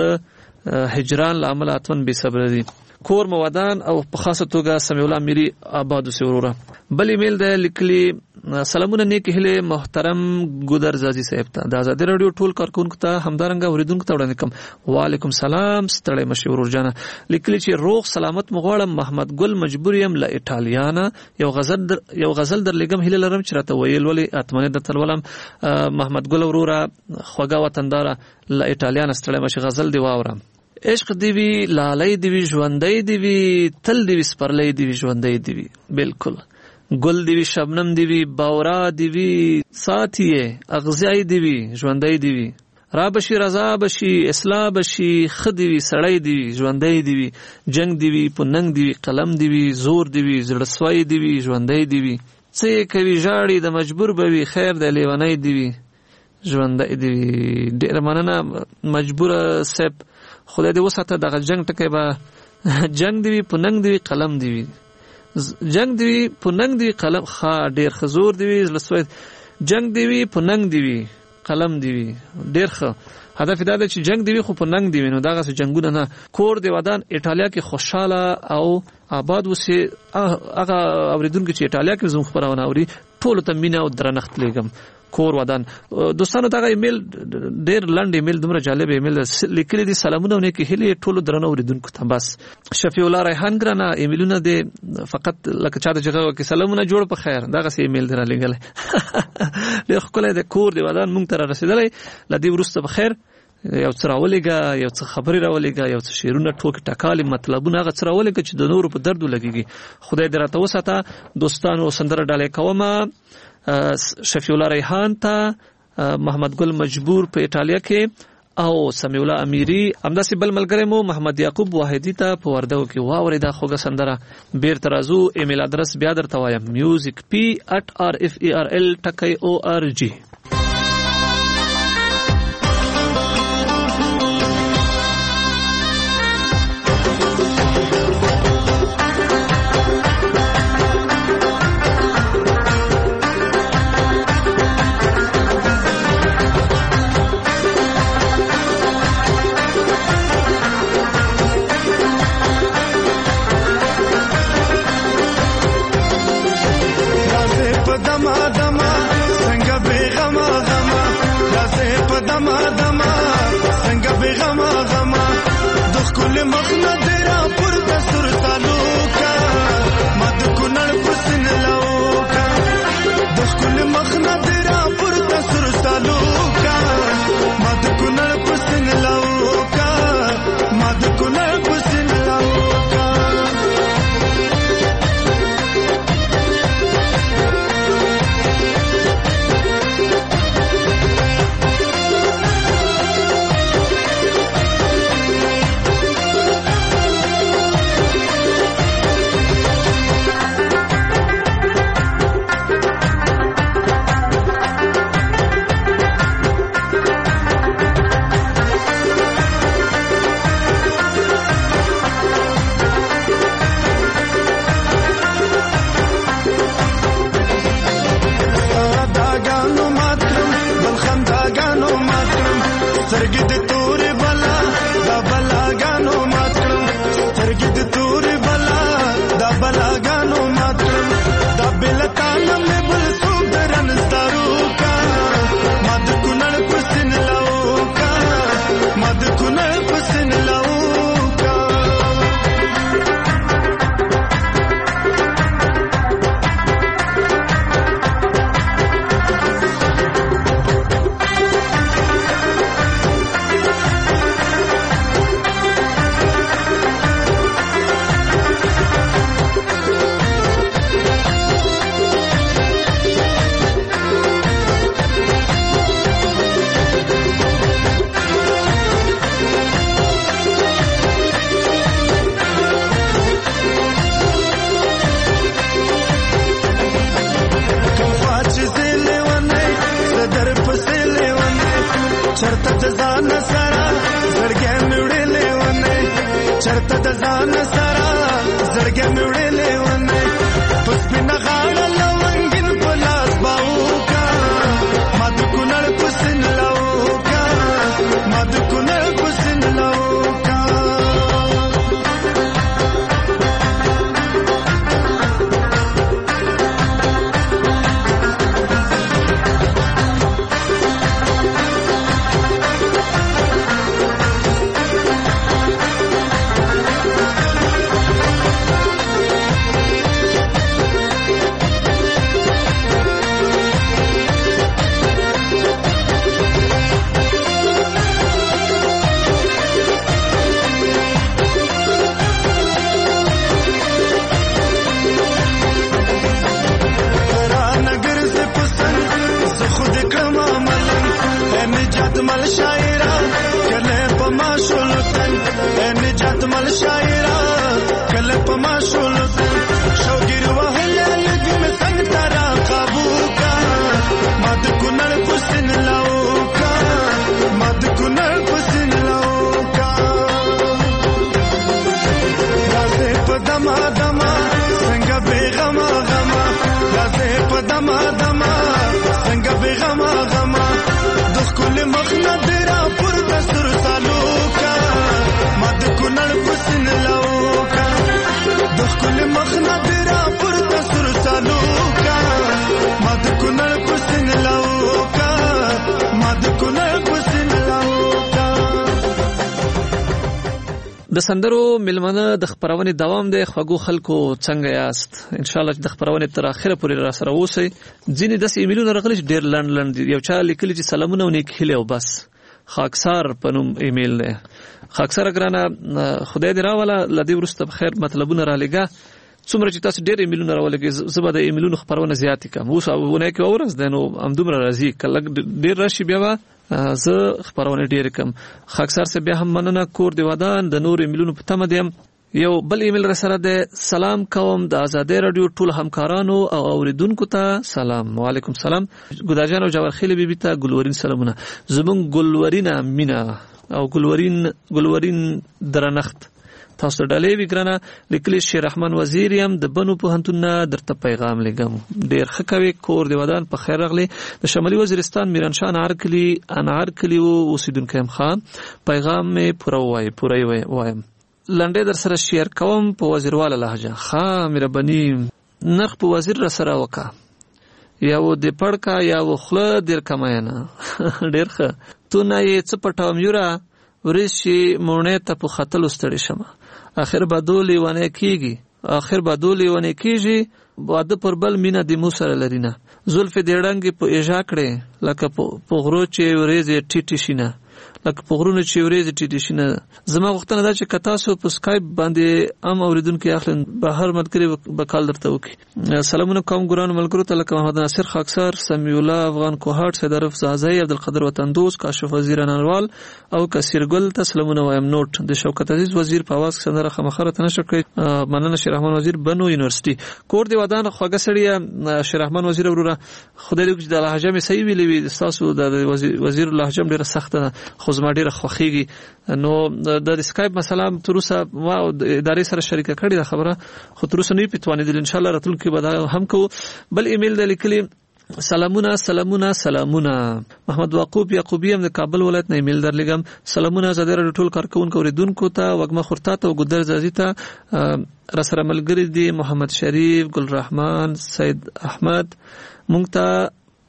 هجران له امله اتون بې صبره دي کور مو ودان او په خاصه توګه سمیع الله میری آباد اوسئ وروره. بل ایمیل دی لیکلي سلامونه نیک هیله محترم ګودر زازي صاحب ته د آزادۍ رادیو ټول کارکونکو ته همدارنګه اوریدونکو ته وړاندې کوم وعلیکم سلام ستړی مشي ورور جانه لیکلي چې روغ سلامت مغواړم محمد ګل مجبور یم له ایټالیانا یو غزل در یو غزل در لګم هیله لرم چې راته ویل ولې اتمنه د تلولم محمد ګل وروره خوګه وطنداره له ایټالیانا ستړی مشي غزل دی واورم عشق دی وی لالای دی وی ژوندۍ دی وی تل دی وی سپرلۍ دی وی ژوندۍ دی وی بالکل ګل دی وی شبنم دی وی باورا دی وی ساتیه اغزای دی وی ژوندۍ دی وی را بشي رضا بشي اصلاح بشي خدي وی سړی دی وی ژوندۍ دی وی جنگ دی وی پننګ دی وی قلم دی وی زور دی وی زړسوي دی وی ژوندۍ دی وی څه کوي ژاړي د مجبور بوي خیر د لیونۍ دی وی ژوندۍ دی وی ډیر مننه مجبور سپ خدای دې وساته دغه جنگ ټکی به جنگ دی وی پننګ دی وی قلم دی وی جنگ دی پننګ دی قلم خا ډیر خزور دی زلسوي جنگ دی پننګ دی قلم دی وي ډیر ښه هدف دا دی چې جنگ دی وي خو په ننګ دی وي نو دغه څه جنگونه نه کور دی ودان ایټالیا کې خوشاله او آباد وسی هغه اوریدونکو چې ایټالیا کې زموږ خبرونه اوري ټول ته مینه او درنښت لګم کور ودان دوستانو دغه ایمیل ډیر لنډ ایمیل دومره جالب ایمیل لیکلي دي سلامونه ونه کې هلي ټول درنه اوریدونکو ته بس شفیع الله ریحان ګرانه ایمیلونه دي فقط لکه چا د جګه کې سلامونه جوړ په خیر دغه سي ایمیل درا لګل له خپل د کور دی ودان مونږ ته رسیدلې لدی ورسته په خیر یو څه راولېګا یو څه خبري راولېګا یو څه شیرونه ټوک ټکالي مطلبونه هغه څه راولېګا چې د نورو په درد لګيږي خدای دې راته وساته دوستانو سندره ډالې کومه شفیع الله ریحان ته محمد ګل مجبور په ایټالیا کې او سمیع الله امیری همداسې بل ملګری مو محمد یعقوب واحدی ته په وردو کې واوري دا خوږه سندره بیر ترازو ایمیل ادرس بیا درته وایم میوزیک پی ات آر اف ای آر ال ټکی او آر جی دما دما څنګه به غما غما د سندرو ملمنه د خبرونې دوام دی. خواږو خلکو څنګه یاست؟ ان شاء الله د خبرونې تر اخره پورې را سره اوسئ. ځینې داسې ایمیلونه راغلي چې ډېر لنډ لنډ دي. یو چا لیکلي چې سلامونه او نیک هیلې او بس. خاکسار په نوم ایمیل دی. خاکسار ګرانه خدای دې راوله له دې وروسته په خیر مطلبونه رالېږه. څومره چې تاسو ډېر ایمیلونه راولګئ زه به د ایمیلونو خپرونه زیاتې کړم. اوس اونۍ کې یوه ورځ دی نو همدومره راځي. که لږ ډېر راشي بیا به زه خپرونه ډېرې کړم. خاکسار صاحب بیا هم مننه. کور دې ودان. د نور ایمیلونو په تمه دیم. یو بل ایمیل را سره دی. سلام کوم د ازادۍ راډیو ټول همکارانو او اوریدونکو ته سلام. وعلیکم سلام. ګداجان او جوارخیل بیبي ته ګلورین سلامونه. زمونږ ګلورینه مینا او ګلورین ګلورین درنښت تاسو ډالې وګرانه لیکلي شیر رحمان وزیر یم د بنو پوهنتون نه درته پیغام لګم. ډیر ښه کوي. کور دی ودان په خیر راغلی. د شمالي وزیرستان میرانشاه انار کلی انار کلی اوسیدونکی یم. خان پیغام می پوره وای پوره وایم. لنډه در سره شیر کوم په وزیرواله لهجه. ښه مهرباني نرخ په وزیر را سره وکا یو د پړکا یا خله ډیر کماینه. ډیر ښه. تو نه یې څه پټوم یورا ورشي مونږه ته په خطل استړی شمه. اخر بدولی ونه کیږي. اخر بدولی ونه کیږي. واده پر بل مینا د مو سره لرینه. زلف دې ډنګ په اجا کړي لکه په غرو چې ورېزه ټیټی شینه. لکه په غرونو چې ورېزه ټیټی شینه. زما غوښتنه ده چې کتاسو په سکایپ باندې ام اوریدونکو اخلن بهر مدګری بکال درته وکي. سلامونه کوم ګران ملګرو ته لکه محمد ناصر خاکسار سمیع الله افغان کوهاټ سیدرف زازای عبدالقادر وطندوس کاشف وزیر انوال او کثیر ګل ته سلامونه وایم. نوٹ د شوکت عزیز وزیر په आवाज سندره خمخره تنشر کړی. مننه شیر رحمان وزیر بنو یونیورسيټي. کور دی ودان خوګه سړی شیر رحمان وزیر وروره خدای دې د لهجه می صحیح ویلې وي. تاسو د وزیر لهجه ډیره سخته خو زما ډیره خوخیږي. نو د سکایپ مثلا تروسه ما ادارې سره شریکه کړې ده خبره خو تروسه نه پیتوانې دي. ان شاء الله راتلونکي به دا هم کوو. بل ایمیل د لیکلي سلامونه سلامونه سلامونه. محمد واقوب یعقوبی هم د کابل ولایت نه ایمیل درلګم. سلامونه زده را ټول کارکونکو اوریدونکو ته وګمه خورتا ته او ګدر زازی ته را سره ملګری دي محمد شریف ګل رحمان سید احمد مونږ ته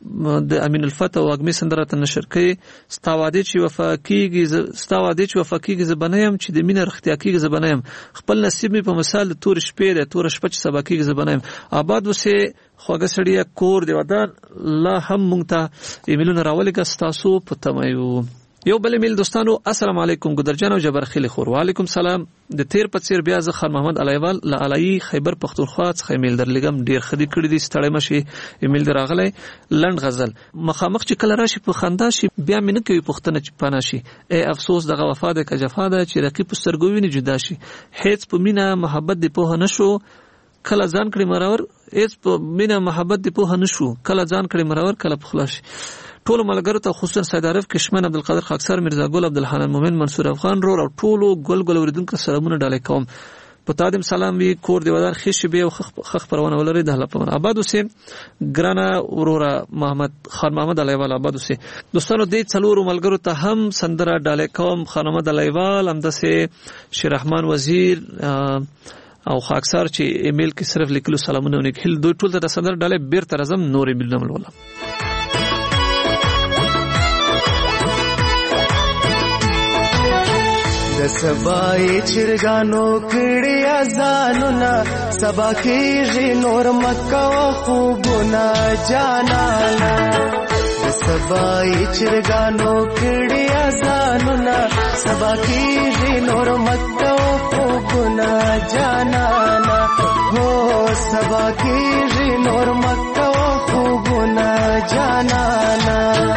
د امین الفتح او اګمی سندره ته نشر کړي. ستاوادي چې وفا کیږي ستاوادي چې وفا کیږي زبنایم چې د مینه رختیا کیږي زبنایم. خپل نصیب می په مثال تور شپې د تور شپه چې سبا کیږي زبنایم. آباد وسه خوګه سړی کور دی ودان. لا هم مونږ ته ایمیلونه راولګه تاسو په تمایو. یو بل ایمیل دوستانو السلام علیکم ګدرجان او جبرخیل خور. وعلیکم سلام. د تیر پڅیر بیا ز خان محمد علیوال ل علای خیبر پختونخوا څخه ایمیل درلګم. ډیر خدي کړی دي ستړی مشي ایمیل دراغلی. لند غزل مخامخ چې کله راشي په خندا شي بیا مینه کوي پختنه چې پانا شي. ای افسوس دغه وفا د کجفا ده چې رقیب سترګوینه جدا شي. هیڅ په مینا محبت دی په نشو کله ځان کړی مرور. هیڅ په مینا محبت دی په نشو کله ځان کړی مرور کله په خلاص. ټول ملګرو ته خصوصا سید عارف کشمن عبدالقادر خاکسار مرزا ګل عبدالحنان مومن منصور افغان رور او ټولو ګل ګل اوریدونکو سلامونه ډالې کوم. په تادم سلام وی کور دی ودار خېش به خخ پروانه ولري د هلپمن آباد حسین ګرانا ورورا محمد خان محمد علیوال آباد حسین. دوستانو دې څلورو ملګرو ته هم سندره ډالې کوم. خان محمد علیوال همداسه شیر رحمان وزیر او خاکسار چې ایمیل کې صرف لیکلو سلامونه ونکهل دوی ټول ته سندره ډالې بیرته رزم نور ایمیل نه ولا. د سبای چرګانو کړي ازانونه سبا کېږي نور مکه او خوبونه جانانا. د سبای چرګانو کړي ازانونه سبا کېږي نور مکه او خوبونه جانانا. هو سبا کېږي نور مکه او خوبونه جانانا.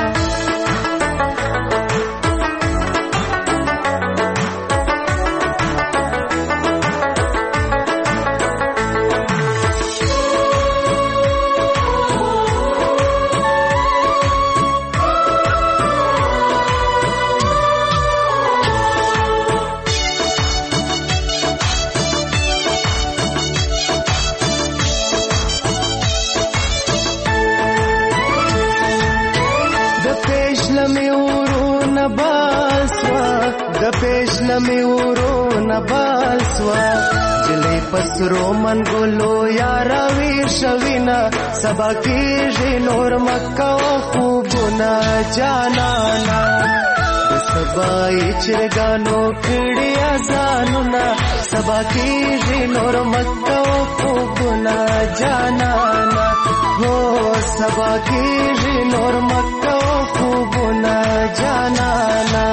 می ورونه بالسوا جلی پسرو من ګلو یارا ویر شوینا سبا کېږي نور مکه او خوبونه جانانا. سبای چرګانو کړي اذانونه سبا کېږي نور مکه او خوبونه جانانا هو سبا کېږي نور مکه او خوبونه جانانا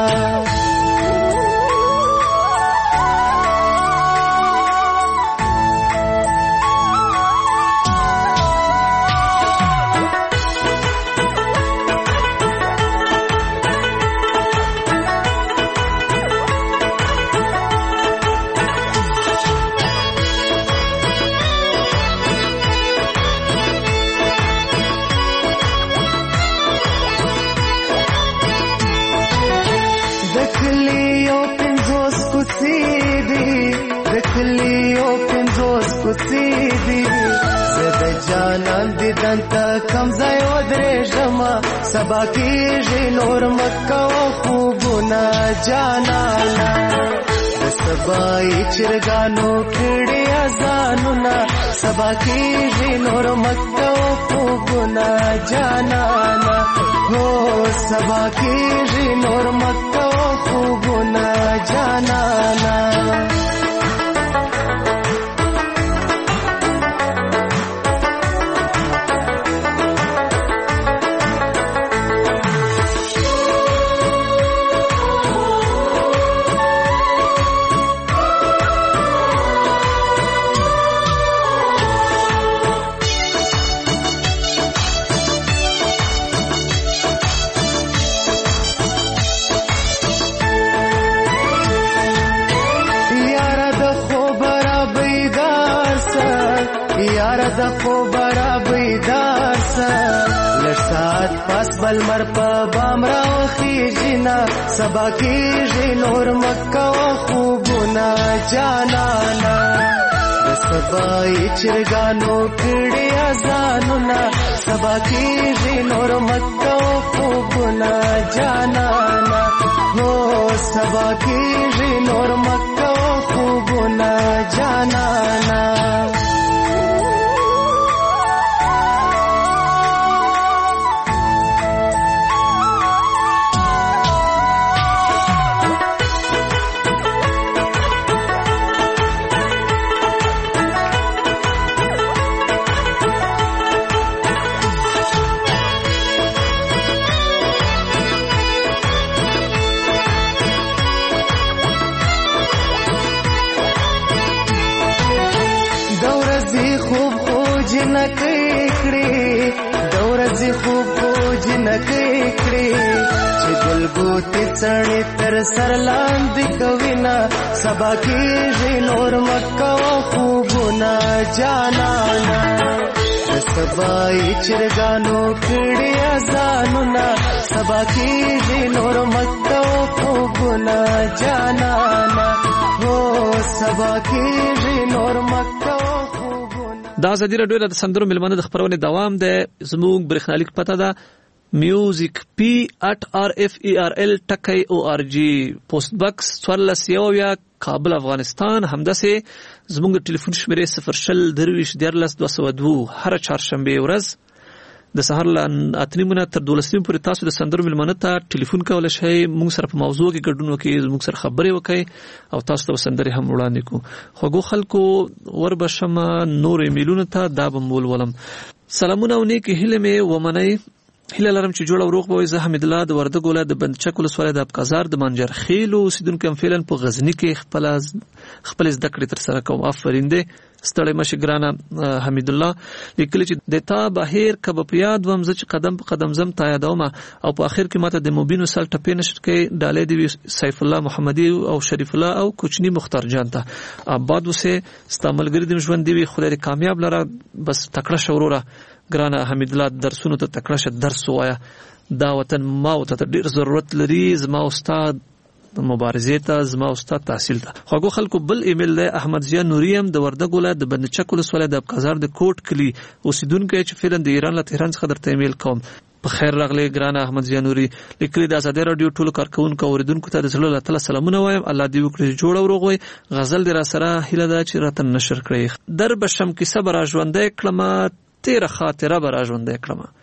جانان دي دنتا کم ځای ودرېږم سبا کېږي نور مکه او خوبونه جانانا د سبای چرګانو کړي اذانونه سبا کېږي نور مکه او خوبونه جانانا هو سبا کېږي نور مکه او خوبونه جانانا د خو برا بیدار سا لسات پاس بل مر په بام راو خیجنا سبا کېږي نور مکه او خوبونه جانانا د سبای چرګانو کړي اذانونه سبا کېږي نور مکه او خوبونه جانانا هو سبا کېږي نور مکه او خوبونه جانانا ګوتې څڼې تر سر لاندې کوینا سبا کېږي نور مکه او خوبونه جانانا د سبای چرګانو کړي اذانونه سبا کېږي نور مکه او خوبونه جانانا هو سبا کېږي نور مکه او خوبونه. دا ازادي راډیو د سندرو ملمنه د خبرونې دوام دی. زموږ برېښنالیک پته ده میوزیک پی ات آر اف ای آر ال ټکی او آر جی پوسټ باکس څوارلس یوویا کابل افغانستان. همداسې زموږ د ټلیفون شمیرې صفر شل درویشت دیارلس دوه سوه دوه هره چهارشنبې ورځ د سهار له اته نیمې تر دولس نیمې پورې تاسو د سندرو ملمنه ته ټلیفون کولی شئ. موږ سره په موضوع کې ګډون وکړئ، زموږ سره خبرې وکړئ او تاسو ته سندرې هم وړاندې کړو. خوږو خلکو وربشمه نور ایمیلونو ته دا به مول ولم. سلامونه او نیکې هیلې مې ومنئ. هیله لرم چې جوړ او روغ به وي. زه حمید الله د وردګ ولایت د بندچک ولسوالۍ د ابقازار د منجر خیلو اوسیدونکی یم. فعلا په غزني کې خپل خپل زده کړې تر سره کوم. آفرین دی. ستړی مشه ګرانه حمید الله لیکلی چې د تا بهیر کب په یاد وم زه چې قدم په قدم زم تا یادوم او په اخر کې ماته د موبینو سال ټپې نشر کې ډالې دی سیف الله محمدي او شریف الله او کوچنی مختار جان ته آباد وسه استعمالګری د ژوند دی. خدای دې کامیاب لره. بس تکړه شوروره ګرانه حمید الله درسونو ته تکړه شه درس وایا. دا وطن ما او ته ډیر ضرورت لري. زما استاد مبارزه ته، زما استاد تحصیل ته. خواږو خلکو بل ایمیل دی احمد ضیا نوریم د وردګ ولایت د بندچک ولسوالۍ د ابقازار د کوټ کلی اوسیدونکی چې فعلا د ایران له تهران څخه درته ایمیل کوم. په خیر راغلی ګرانه احمد ضیا نوري. لیکلي د ازادي راډیو ټولو کارکونکو او اوریدونکو ته د زړه له تله سلامونه وایم. الله دې وکړي جوړ او روغ وي. غزل دې را سره هیله ده چې راته نشر کړئ. در بشم کیسه به را ژوندی کړمه، تیره خاطره به را ژوندی کړمه.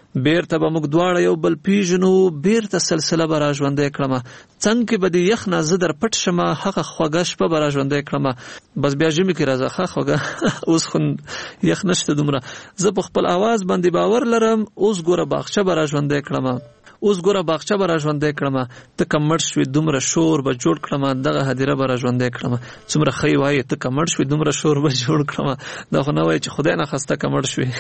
بیرته به موږ دواړه یو بل پیژنو بیرته سلسله به را ژوندی کړمه څنګه کې به د یخ نه زه در پټ شمه هغه خوږه شپه به را ژوندی کړمه بس بیا ژمي کې راځه ښه خوږه اوس خو یخ نشته دومره زه په خپل اواز باندې باور لرم اوس ګوره باغچه به را ژوندی کړمه اوس ګوره باغچه به را ژوندی کړمه ته که مړ شوې دومره شور به جوړ کړمه دغه هدیره به را ژوندی کړمه څومره ښه یې وایې ته که مړ شوې دومره شور به جوړ کړمه دا خو نه وایي چې خدای نخواسته که مړ شوې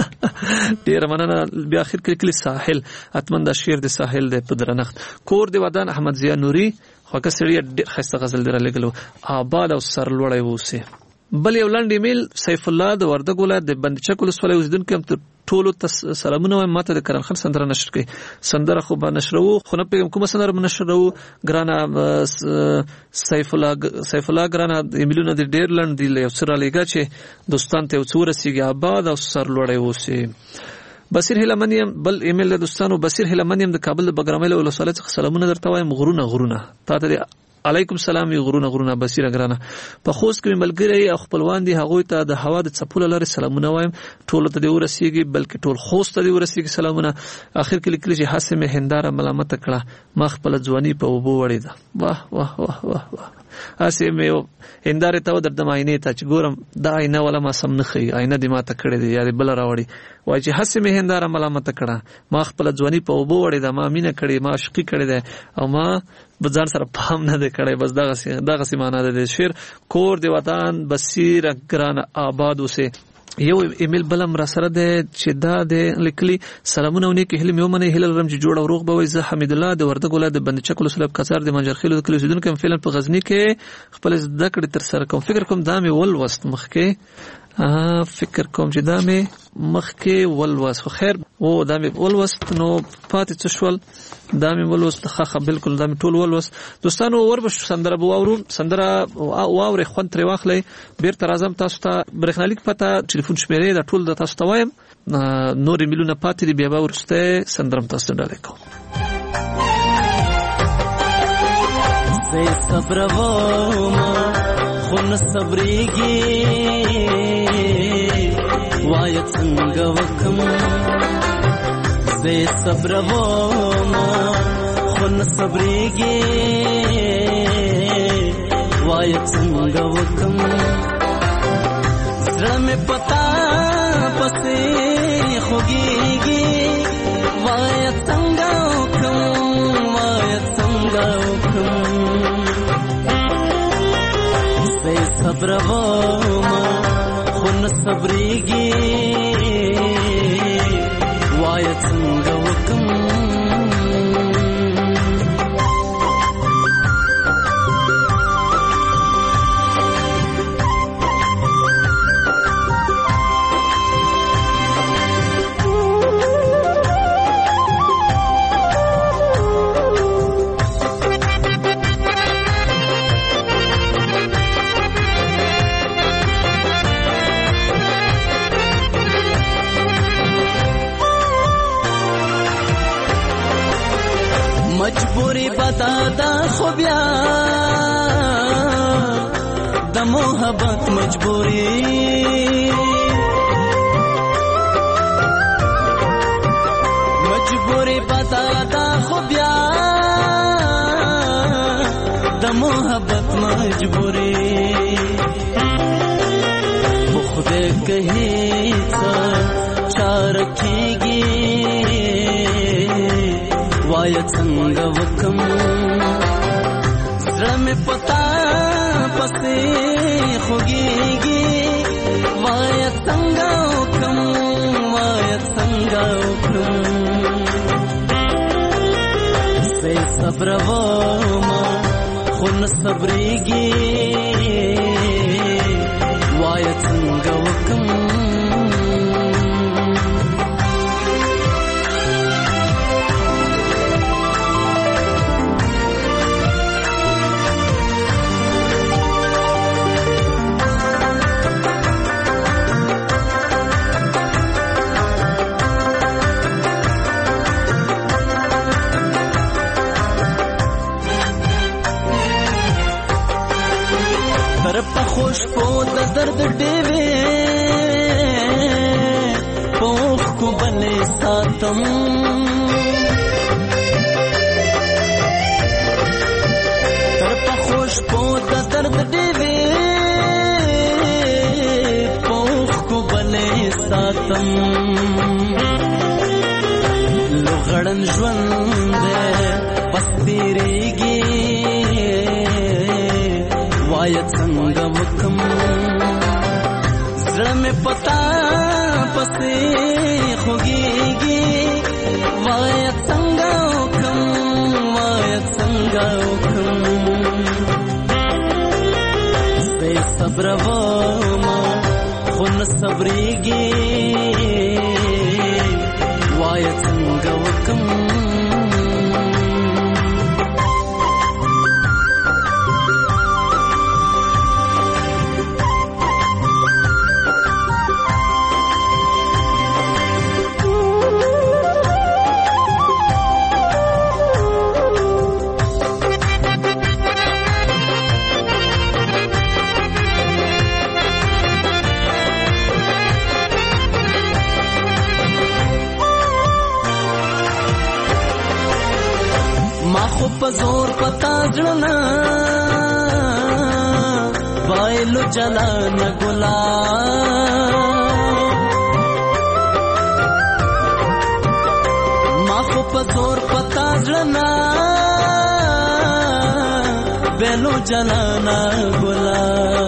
ډېره مننه بیا اخر کې لیکلي ساحل حتما دا شعر د ساحل دی په درنښت کور د ودان احمد ضیا نوري خوږه سړي ډېر ښایسته غزل دی رالیږلی آباد او سرلوړی واوسې بل یو لنډ ایمیل سیف الله د وردګ ولایت د بندچک ولسوالۍ اوسېدونکي هم تر ټولو ته سلامونه وایم ماته د کرن خان سندره نشر کوي سندره خو به نشروو خو نه پوهېږم کومه سندره به نشروو ګرانه سیف الله سیف الله ګرانه ایمیلونه دې ډېر لنډ دي له یو څه رالیږه چې دوستان ته یو څه ورسېږي آباد او سرلوړی اوسې بصیر هیلمن یم بل ایمیل د دوستانو بصیر هیلمن یم د کابل د بګرامۍ له ولسوالۍ څخه سلامونه درته وایم غرونه غرونه تا ته علیکم سلام غرونه غرونه بصیره ګرانه په خوست کې ملګری او خپلوان دي هغوی ته د هوا د څپو له لارې سلامونه وایم ټولو ته دې ورسیږي بلکې ټول خوست ته دې ورسیږي سلامونه اخر کې لیکلي چې هسې مې هنداره ملامته کړه ما خپله ځواني په اوبو وړې ده واه واه واه واه واه هسې مې هندارې ته ودردم آینې ته چې ګورم دا آینه والا ما سم نه ښیي آینه دې ما ته کړې دی یا دې بله راوړې وایي چې هسې مې هنداره ملامته کړه ما خپله ځواني په اوبو وړې ده ما مینه کړې ما عاشقي کړې ده او ما به ځان سره پام نه دی کړی بس دغسې دغسې معنا ده د شعر کور د وطن بصیره ګرانه آباد اوسې یو ایمیل بل هم را سره دی چې دا دی لیکلي سلامونه او نیکې هیلې مې ومنئ هیله لرم چې جوړ او روغ به وئ زه حمید الله د وردګ ولایت د بندچک ولسوالۍ کڅار د منجرخیلو د کلي اوسېدونکی یم فعلا په غزني کې خپلې زده کړې ترسره کوم فکر کوم دا مې ولوست مخکې فکر کوم چې دا مې مخکې ولوست خو خیر او دا مې ولوست نو پاتې څه شول دا مې ولوست ښه بالکل دا مې ټول ولوست دوستانو وربشو سندره به واورو سندره واورئ خوند ترې واخلئ بیرته راځم تاسو ته برېښنالیک پته ټلیفون شمېرې دا ټول د تاسو ته وایم نور ایمیلونه پاتې دي بیا به وروستی سندره هم تاسو ته ډالۍ کوم زه صبرومه خو نه صبرېږي وایه څنګه وکم زه صبرومه خو نه صبرېږي وایه څنګه وکم زړه مې پتا پسې خوږېږي وایه څنګه وکم وایه څنګه وکم زه صبرومه خو نه صبرېږي وایه څنګه وکم مجبوری بتا دا خو بیا د محبت مجبوری مجبوری بتا دا خو بیا د محبت مجبوری خدای کہی څه چار کیږي وایه څنګه وکم زړه مې پتا پسې خوږېږي وایه څنګه وکم وایه څنګه وکم زه صبرومه خو نه صبرېږي وایه څنګه وکم خوش په د درد ډېوې کو بلې ساتم تر په خوش کو د درد ډېوې پوخ کو بلې ساتم لوغړن ژوند بس تیریږي وای څنګه وکم زړه مې پتا پسې خوږيږي وای څنګه وکم وای څنګه وکم سې صبر وما خو نه صبرېږي وای څنګه وکم پزور پتا جڑنا وائلو جلان گلا ماخو پزور پتا جڑنا بیلو جلان گلا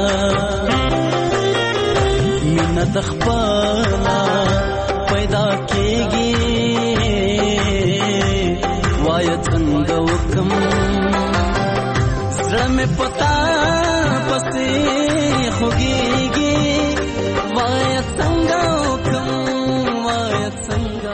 مینا دخپانا پیدا کیگی وای څنګه وکم زړه مې پتا پسې خوږيږي وای څنګه وکم وای څنګه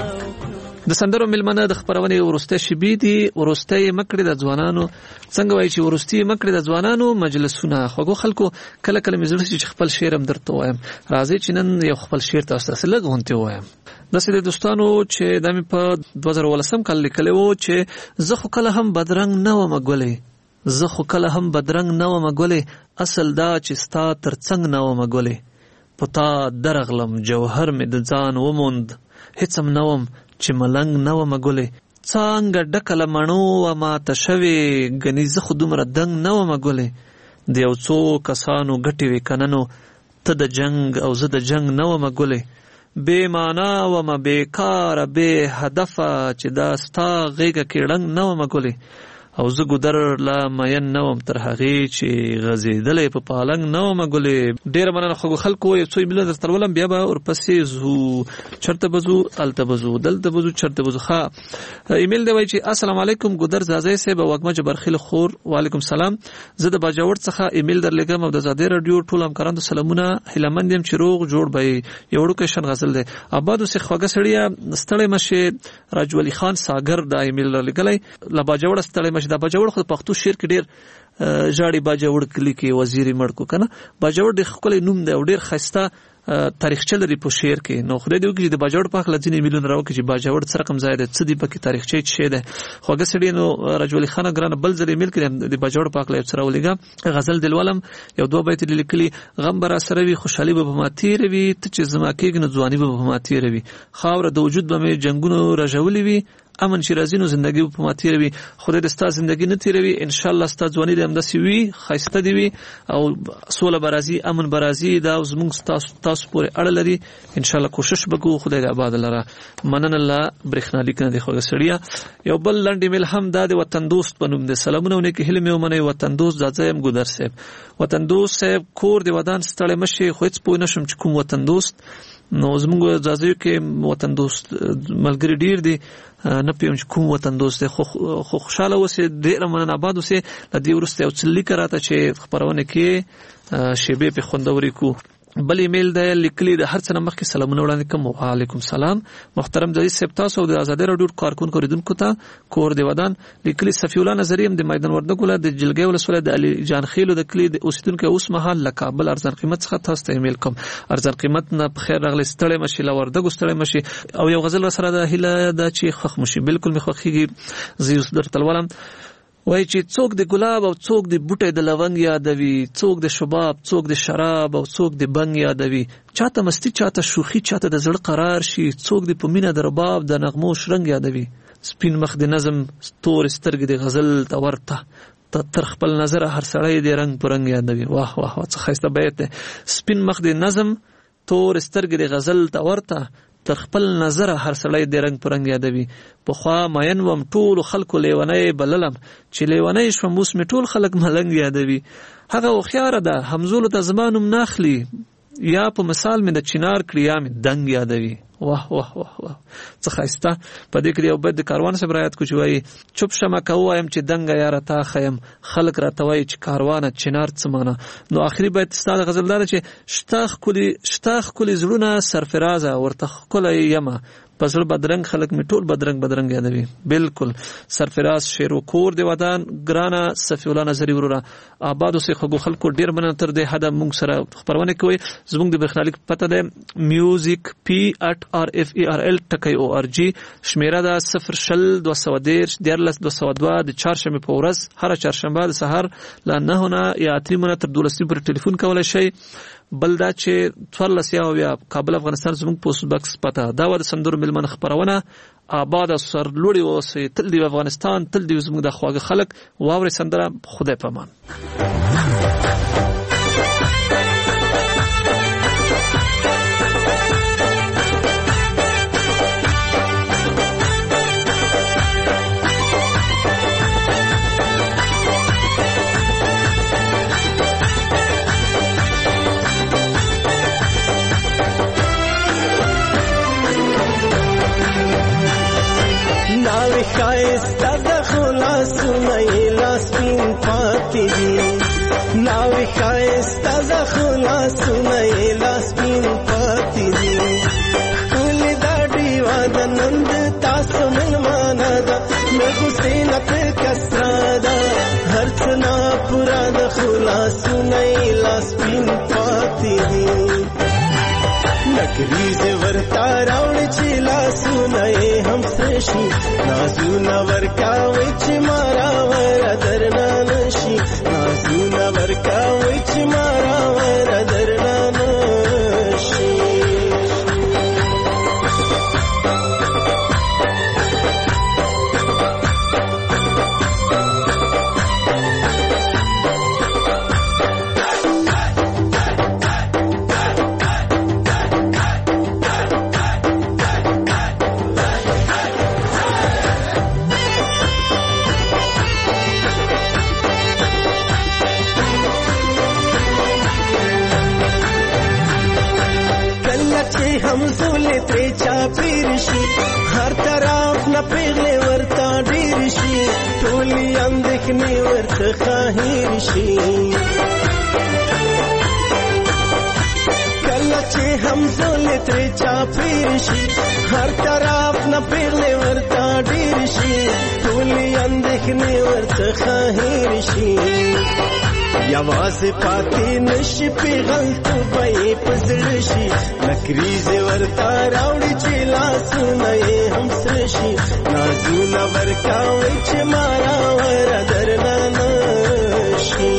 د سندرو ملمنه د خبرونې ورسته شبي دي ورسته مکړه د ځوانانو څنګه وای چې ورسته مکړه د ځوانانو مجلسونه خوګو خلکو کله کله مزړه چې خپل شعر هم درته وایم راځي چې نن یو خپل شعر تاسو سره لګونته وایم د سید دوستانو چې د مې په دوه زره ولسم کال لیکلی و چې زه خو کله هم بدرنګ نه وم ګولې زه خو کله هم بدرنګ نه وم ګولې اصل دا چې ستا ترڅنګ نه وم ګولې پتا درغلم جوهر مې د ځان وموند هیڅ هم نه وم چې ملنګ نه وم ګولې څنګه ډکه له مڼو ومه تشوې ګنې زه خو دومره دنګ نه وم ګولې د یو څو کسانو ګټې وې که نه نو ته د جنګ او زه د جنګ نه وم ګولې بے معنا ومه بیکاره بے هدفه چې دا ستا غېږه کې ړنګ نه ومه ګولې او زه ګودر لا مین نه وم تر هغې چې غځېدلی په پالنګ نه ومه ګلې. ډېره مننه خوږو خلکو، یو څو ایمیلونه درته ولولم بیا به ورپسې ځو. چېرته به ځو؟ هلته به ځو، دلته به ځو، چېرته به ځو. ښه ایمیل دی وایي چې السلام علیکم ګودر زازی صاحب او وږمه جبرخیل خور. وعلیکم سلام. زه د باجوړ څخه ایمیل درلېږم او د ازادۍ راډیو ټول همکارانو ته سلامونه. هیلهمند یم چې روغ جوړ به یې. یو وړوکی شن غزل دی. اباد اوسې خوږه سړیه، ستړی مه شې. راجولي خان ساګر دا ایمیل درلېږلی له باجوړه ستړی مه شې. دا باجوړ خو د پښتو شعر کې ډېر ژاړي. باجوړ کلي کې وزیر مړ کو که نه. باجوړ ډېر ښکلی نوم دی او ډېر ښایسته تاریخچه لري په شعر کې. نو خدای دې وکړي چې د باجوړ په هکله ځینې ایمیلونه راوکړي چې باجوړ څه رقم ځای دی، څه دي پکې، تاریخچه څه شی دی. خوږه سړي نو راجولي خانه ګرانه بل ځل ایمیل کړي د باجوړ په هکله یو څه راولېږه. غزل دې لولم، یو دوه بیت یې لیکلي: غم به راسره وي، خوشحالي به په ما تېره وي، ته چې زما کېږي نو ځواني به په ما تېره وي. خاوره د وجود به مې جنګونو رژولې وي، امن چې راځي نو زندګي به په ما تېروي. خدای دې ستا زندګي نه تېروي، انشاءالله ستا ځواني دې همداسې وي، ښایسته دې وي او سوله به راځي، امن به راځي. دا زموږ تاسو پورې اړه لري. انشاءالله کوشش به کوو خدای دې آباد لره. مننه له برېښنالیک نه دې خوږه سړیه. یو بل لنډ ایمیل هم دا د وطن دوست په نوم دی. سلامونه او نیکې هیلې مې ومنئ. وطن دوست زازی یم ګودر صاحب. وطن دوست صاحب کور دې ودان، ستړی مه شې. خو هېڅ پوه نه شم چې کوم وطن دوست. نو زموږ ځازیو کې وطن دوست ملګري ډېر دي، نه پوهېږم چې کوم وطن دوست دی. خو خوشحاله اوسې، ډېره مننه، آباد اوسې. له دې وروسته یو څه لیکه راته چې خپرونه کې شیبې پې خوندورې کړو. بل ایمیل دی لیکلي د هر څه نه مخکې سلامونه وړاندې کوم. وعلیکم سلام محترم ځایي صاحب، تاسو او د ازادۍ راډیو کارکونکو اورېدونکو ته کور دې ودان. لیکلي صفي الله نظري یم د میدان وردګو له د جلګۍ ولسوالۍ د علي جان خیلو د کلي د اوسېدونکی اوس مهال له کابل ارزان قیمت څخه تاسو ته ایمیل کوم. ارزان قیمت نه په خیر راغلی، ستړی مه شي، له وردګو ستړی مه شي. او یو غزل راسره ده، هیله ده چې خوښ مو شي. بلکل مې خوښېږي، زه یې اوس درته لولم. وای چې څوک د ګلاب او څوک د بوټي د لونګ یادوي، څوک د شباب څوک د شراب او څوک د بنګ یادوي، چاته مستی چاته شوخي چاته د زړه قرار شي، څوک د پمینه د رباب د نغمو شرنګ یادوي، سپین مخ د نظم تور سترګې د غزل ته ورته تر خپل نظر هر سړی د رنگ پرنګ یادوي. واه واه واه څه ښایسته بیت دی. سپین مخ د نظم تور سترګې د غزل ته ورته تر خپل نظر هر سړی د رنگ پرنګ یادوي. پخوا مین وم ټول خلکو لیونی بللم، چې لیونی شوم اوس مې ټول خلک ملنګ یادوي. هغه هوښیاره ده همزولو ته زما نوم نه اخلي، یا په مثال مې د چنار کړي یا مې دنګ یادوي. واه واه واه واه څه ښایسته. په دې کې یو بیت د کاروان صاحب رایت کو چې وایي چوپ شمه که ووایم چې دنګه یاره تا ښیم، خلک راته وایي چې کاروانه چنار څه مانه. نو آخري بیت ستا د غزل دا ده چې شته ښکلي شته ښکلي زړونه سرفرازه ورته ښکلی یمه، په زړه بدرنګ خلک مې ټول بدرنګ بدرنګ یادوي. بالکل سرفراز شعر و کور د ودان ګرانه صفی الله نظري وروره آباد اوسئ خوږو خلکو، ډېر مننه تر دې حده موږ سره خپرونه کوئ. زموږ د برېښنالیک پته ده میوزیک پی اټ آر اف ای آر ال ټکی او آر جي، شمیره ده صفر شل دوه سوه دېرش دیارلس دوه سوه دوه. د چهارشنبې په ورځ هره چهارشنبه د سهار له نهو نه یا اتریو نه تر دولس نیمو پورې ټلیفون کولی شئ. بل دا چې څوارلس یا اویا کابل افغانستان زموږ پوسټ بکس پته دا وه د سندرو میلمنه خپرونه. آباد او سرلوړي اوسئ، تل دې افغانستان، تل دې زموږ د خواږه خلک. واورئ سندره خدای په امان. ښایسته د خلاصونه یې لاس سپین پاتې دي، ناوې ښایسته د خلاصونه یې لاس سپین پاتې دي. ښکلې دا ډیوه د نن د تاسو مېلمانه ده، نه غوسې نه پرېکه سره ده، هر څه ناپوره د خلاصونه یې لاس سپین پاتې دي. نکریزې ورته راوړې چې لاسونه یې هم سره شي، نازونه ورکوئ چې ماراوره درنه نشي، نازونه ورکوئ چې ماراوره درنه نشي. همزولې ترې چاپېر شي، هر طرف نه پیغلې ورته ډېر شي، ټولې اندېښنې ورته خاهیر شي. کله چې همزولې ترې چاپېر شي، هر طرف نه پیغلې ورته ډېر شي، ټولې اندېښنې ورته خاهیر شي. یوازې پاتې نشي پیغلتوبه یې په زړه شي، نکریزې ورته راوړي چې لاسونه یې هم سره شي، نازونه ورکوئ چې ماراوره درنه نشي.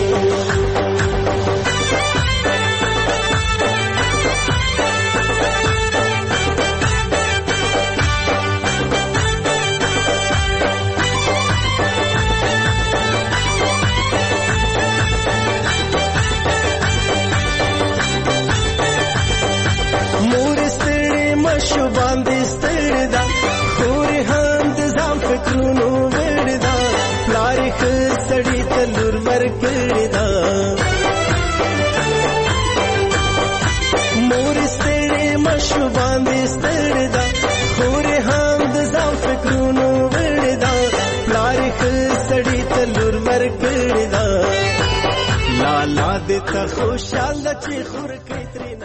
شو باندې ستړې ده، خورې هم د ځان فکرونو وړې ده، پلارې ښه سړي ته لور ورکړې ده. مورې ستړې مه شو باندې ستړې ده، خورې هم د ځان فکرونو وړې ده، پلارې ښه سړي ته لور ورکړې ده. لالا دې ته خوشحاله چې خور کړې ترې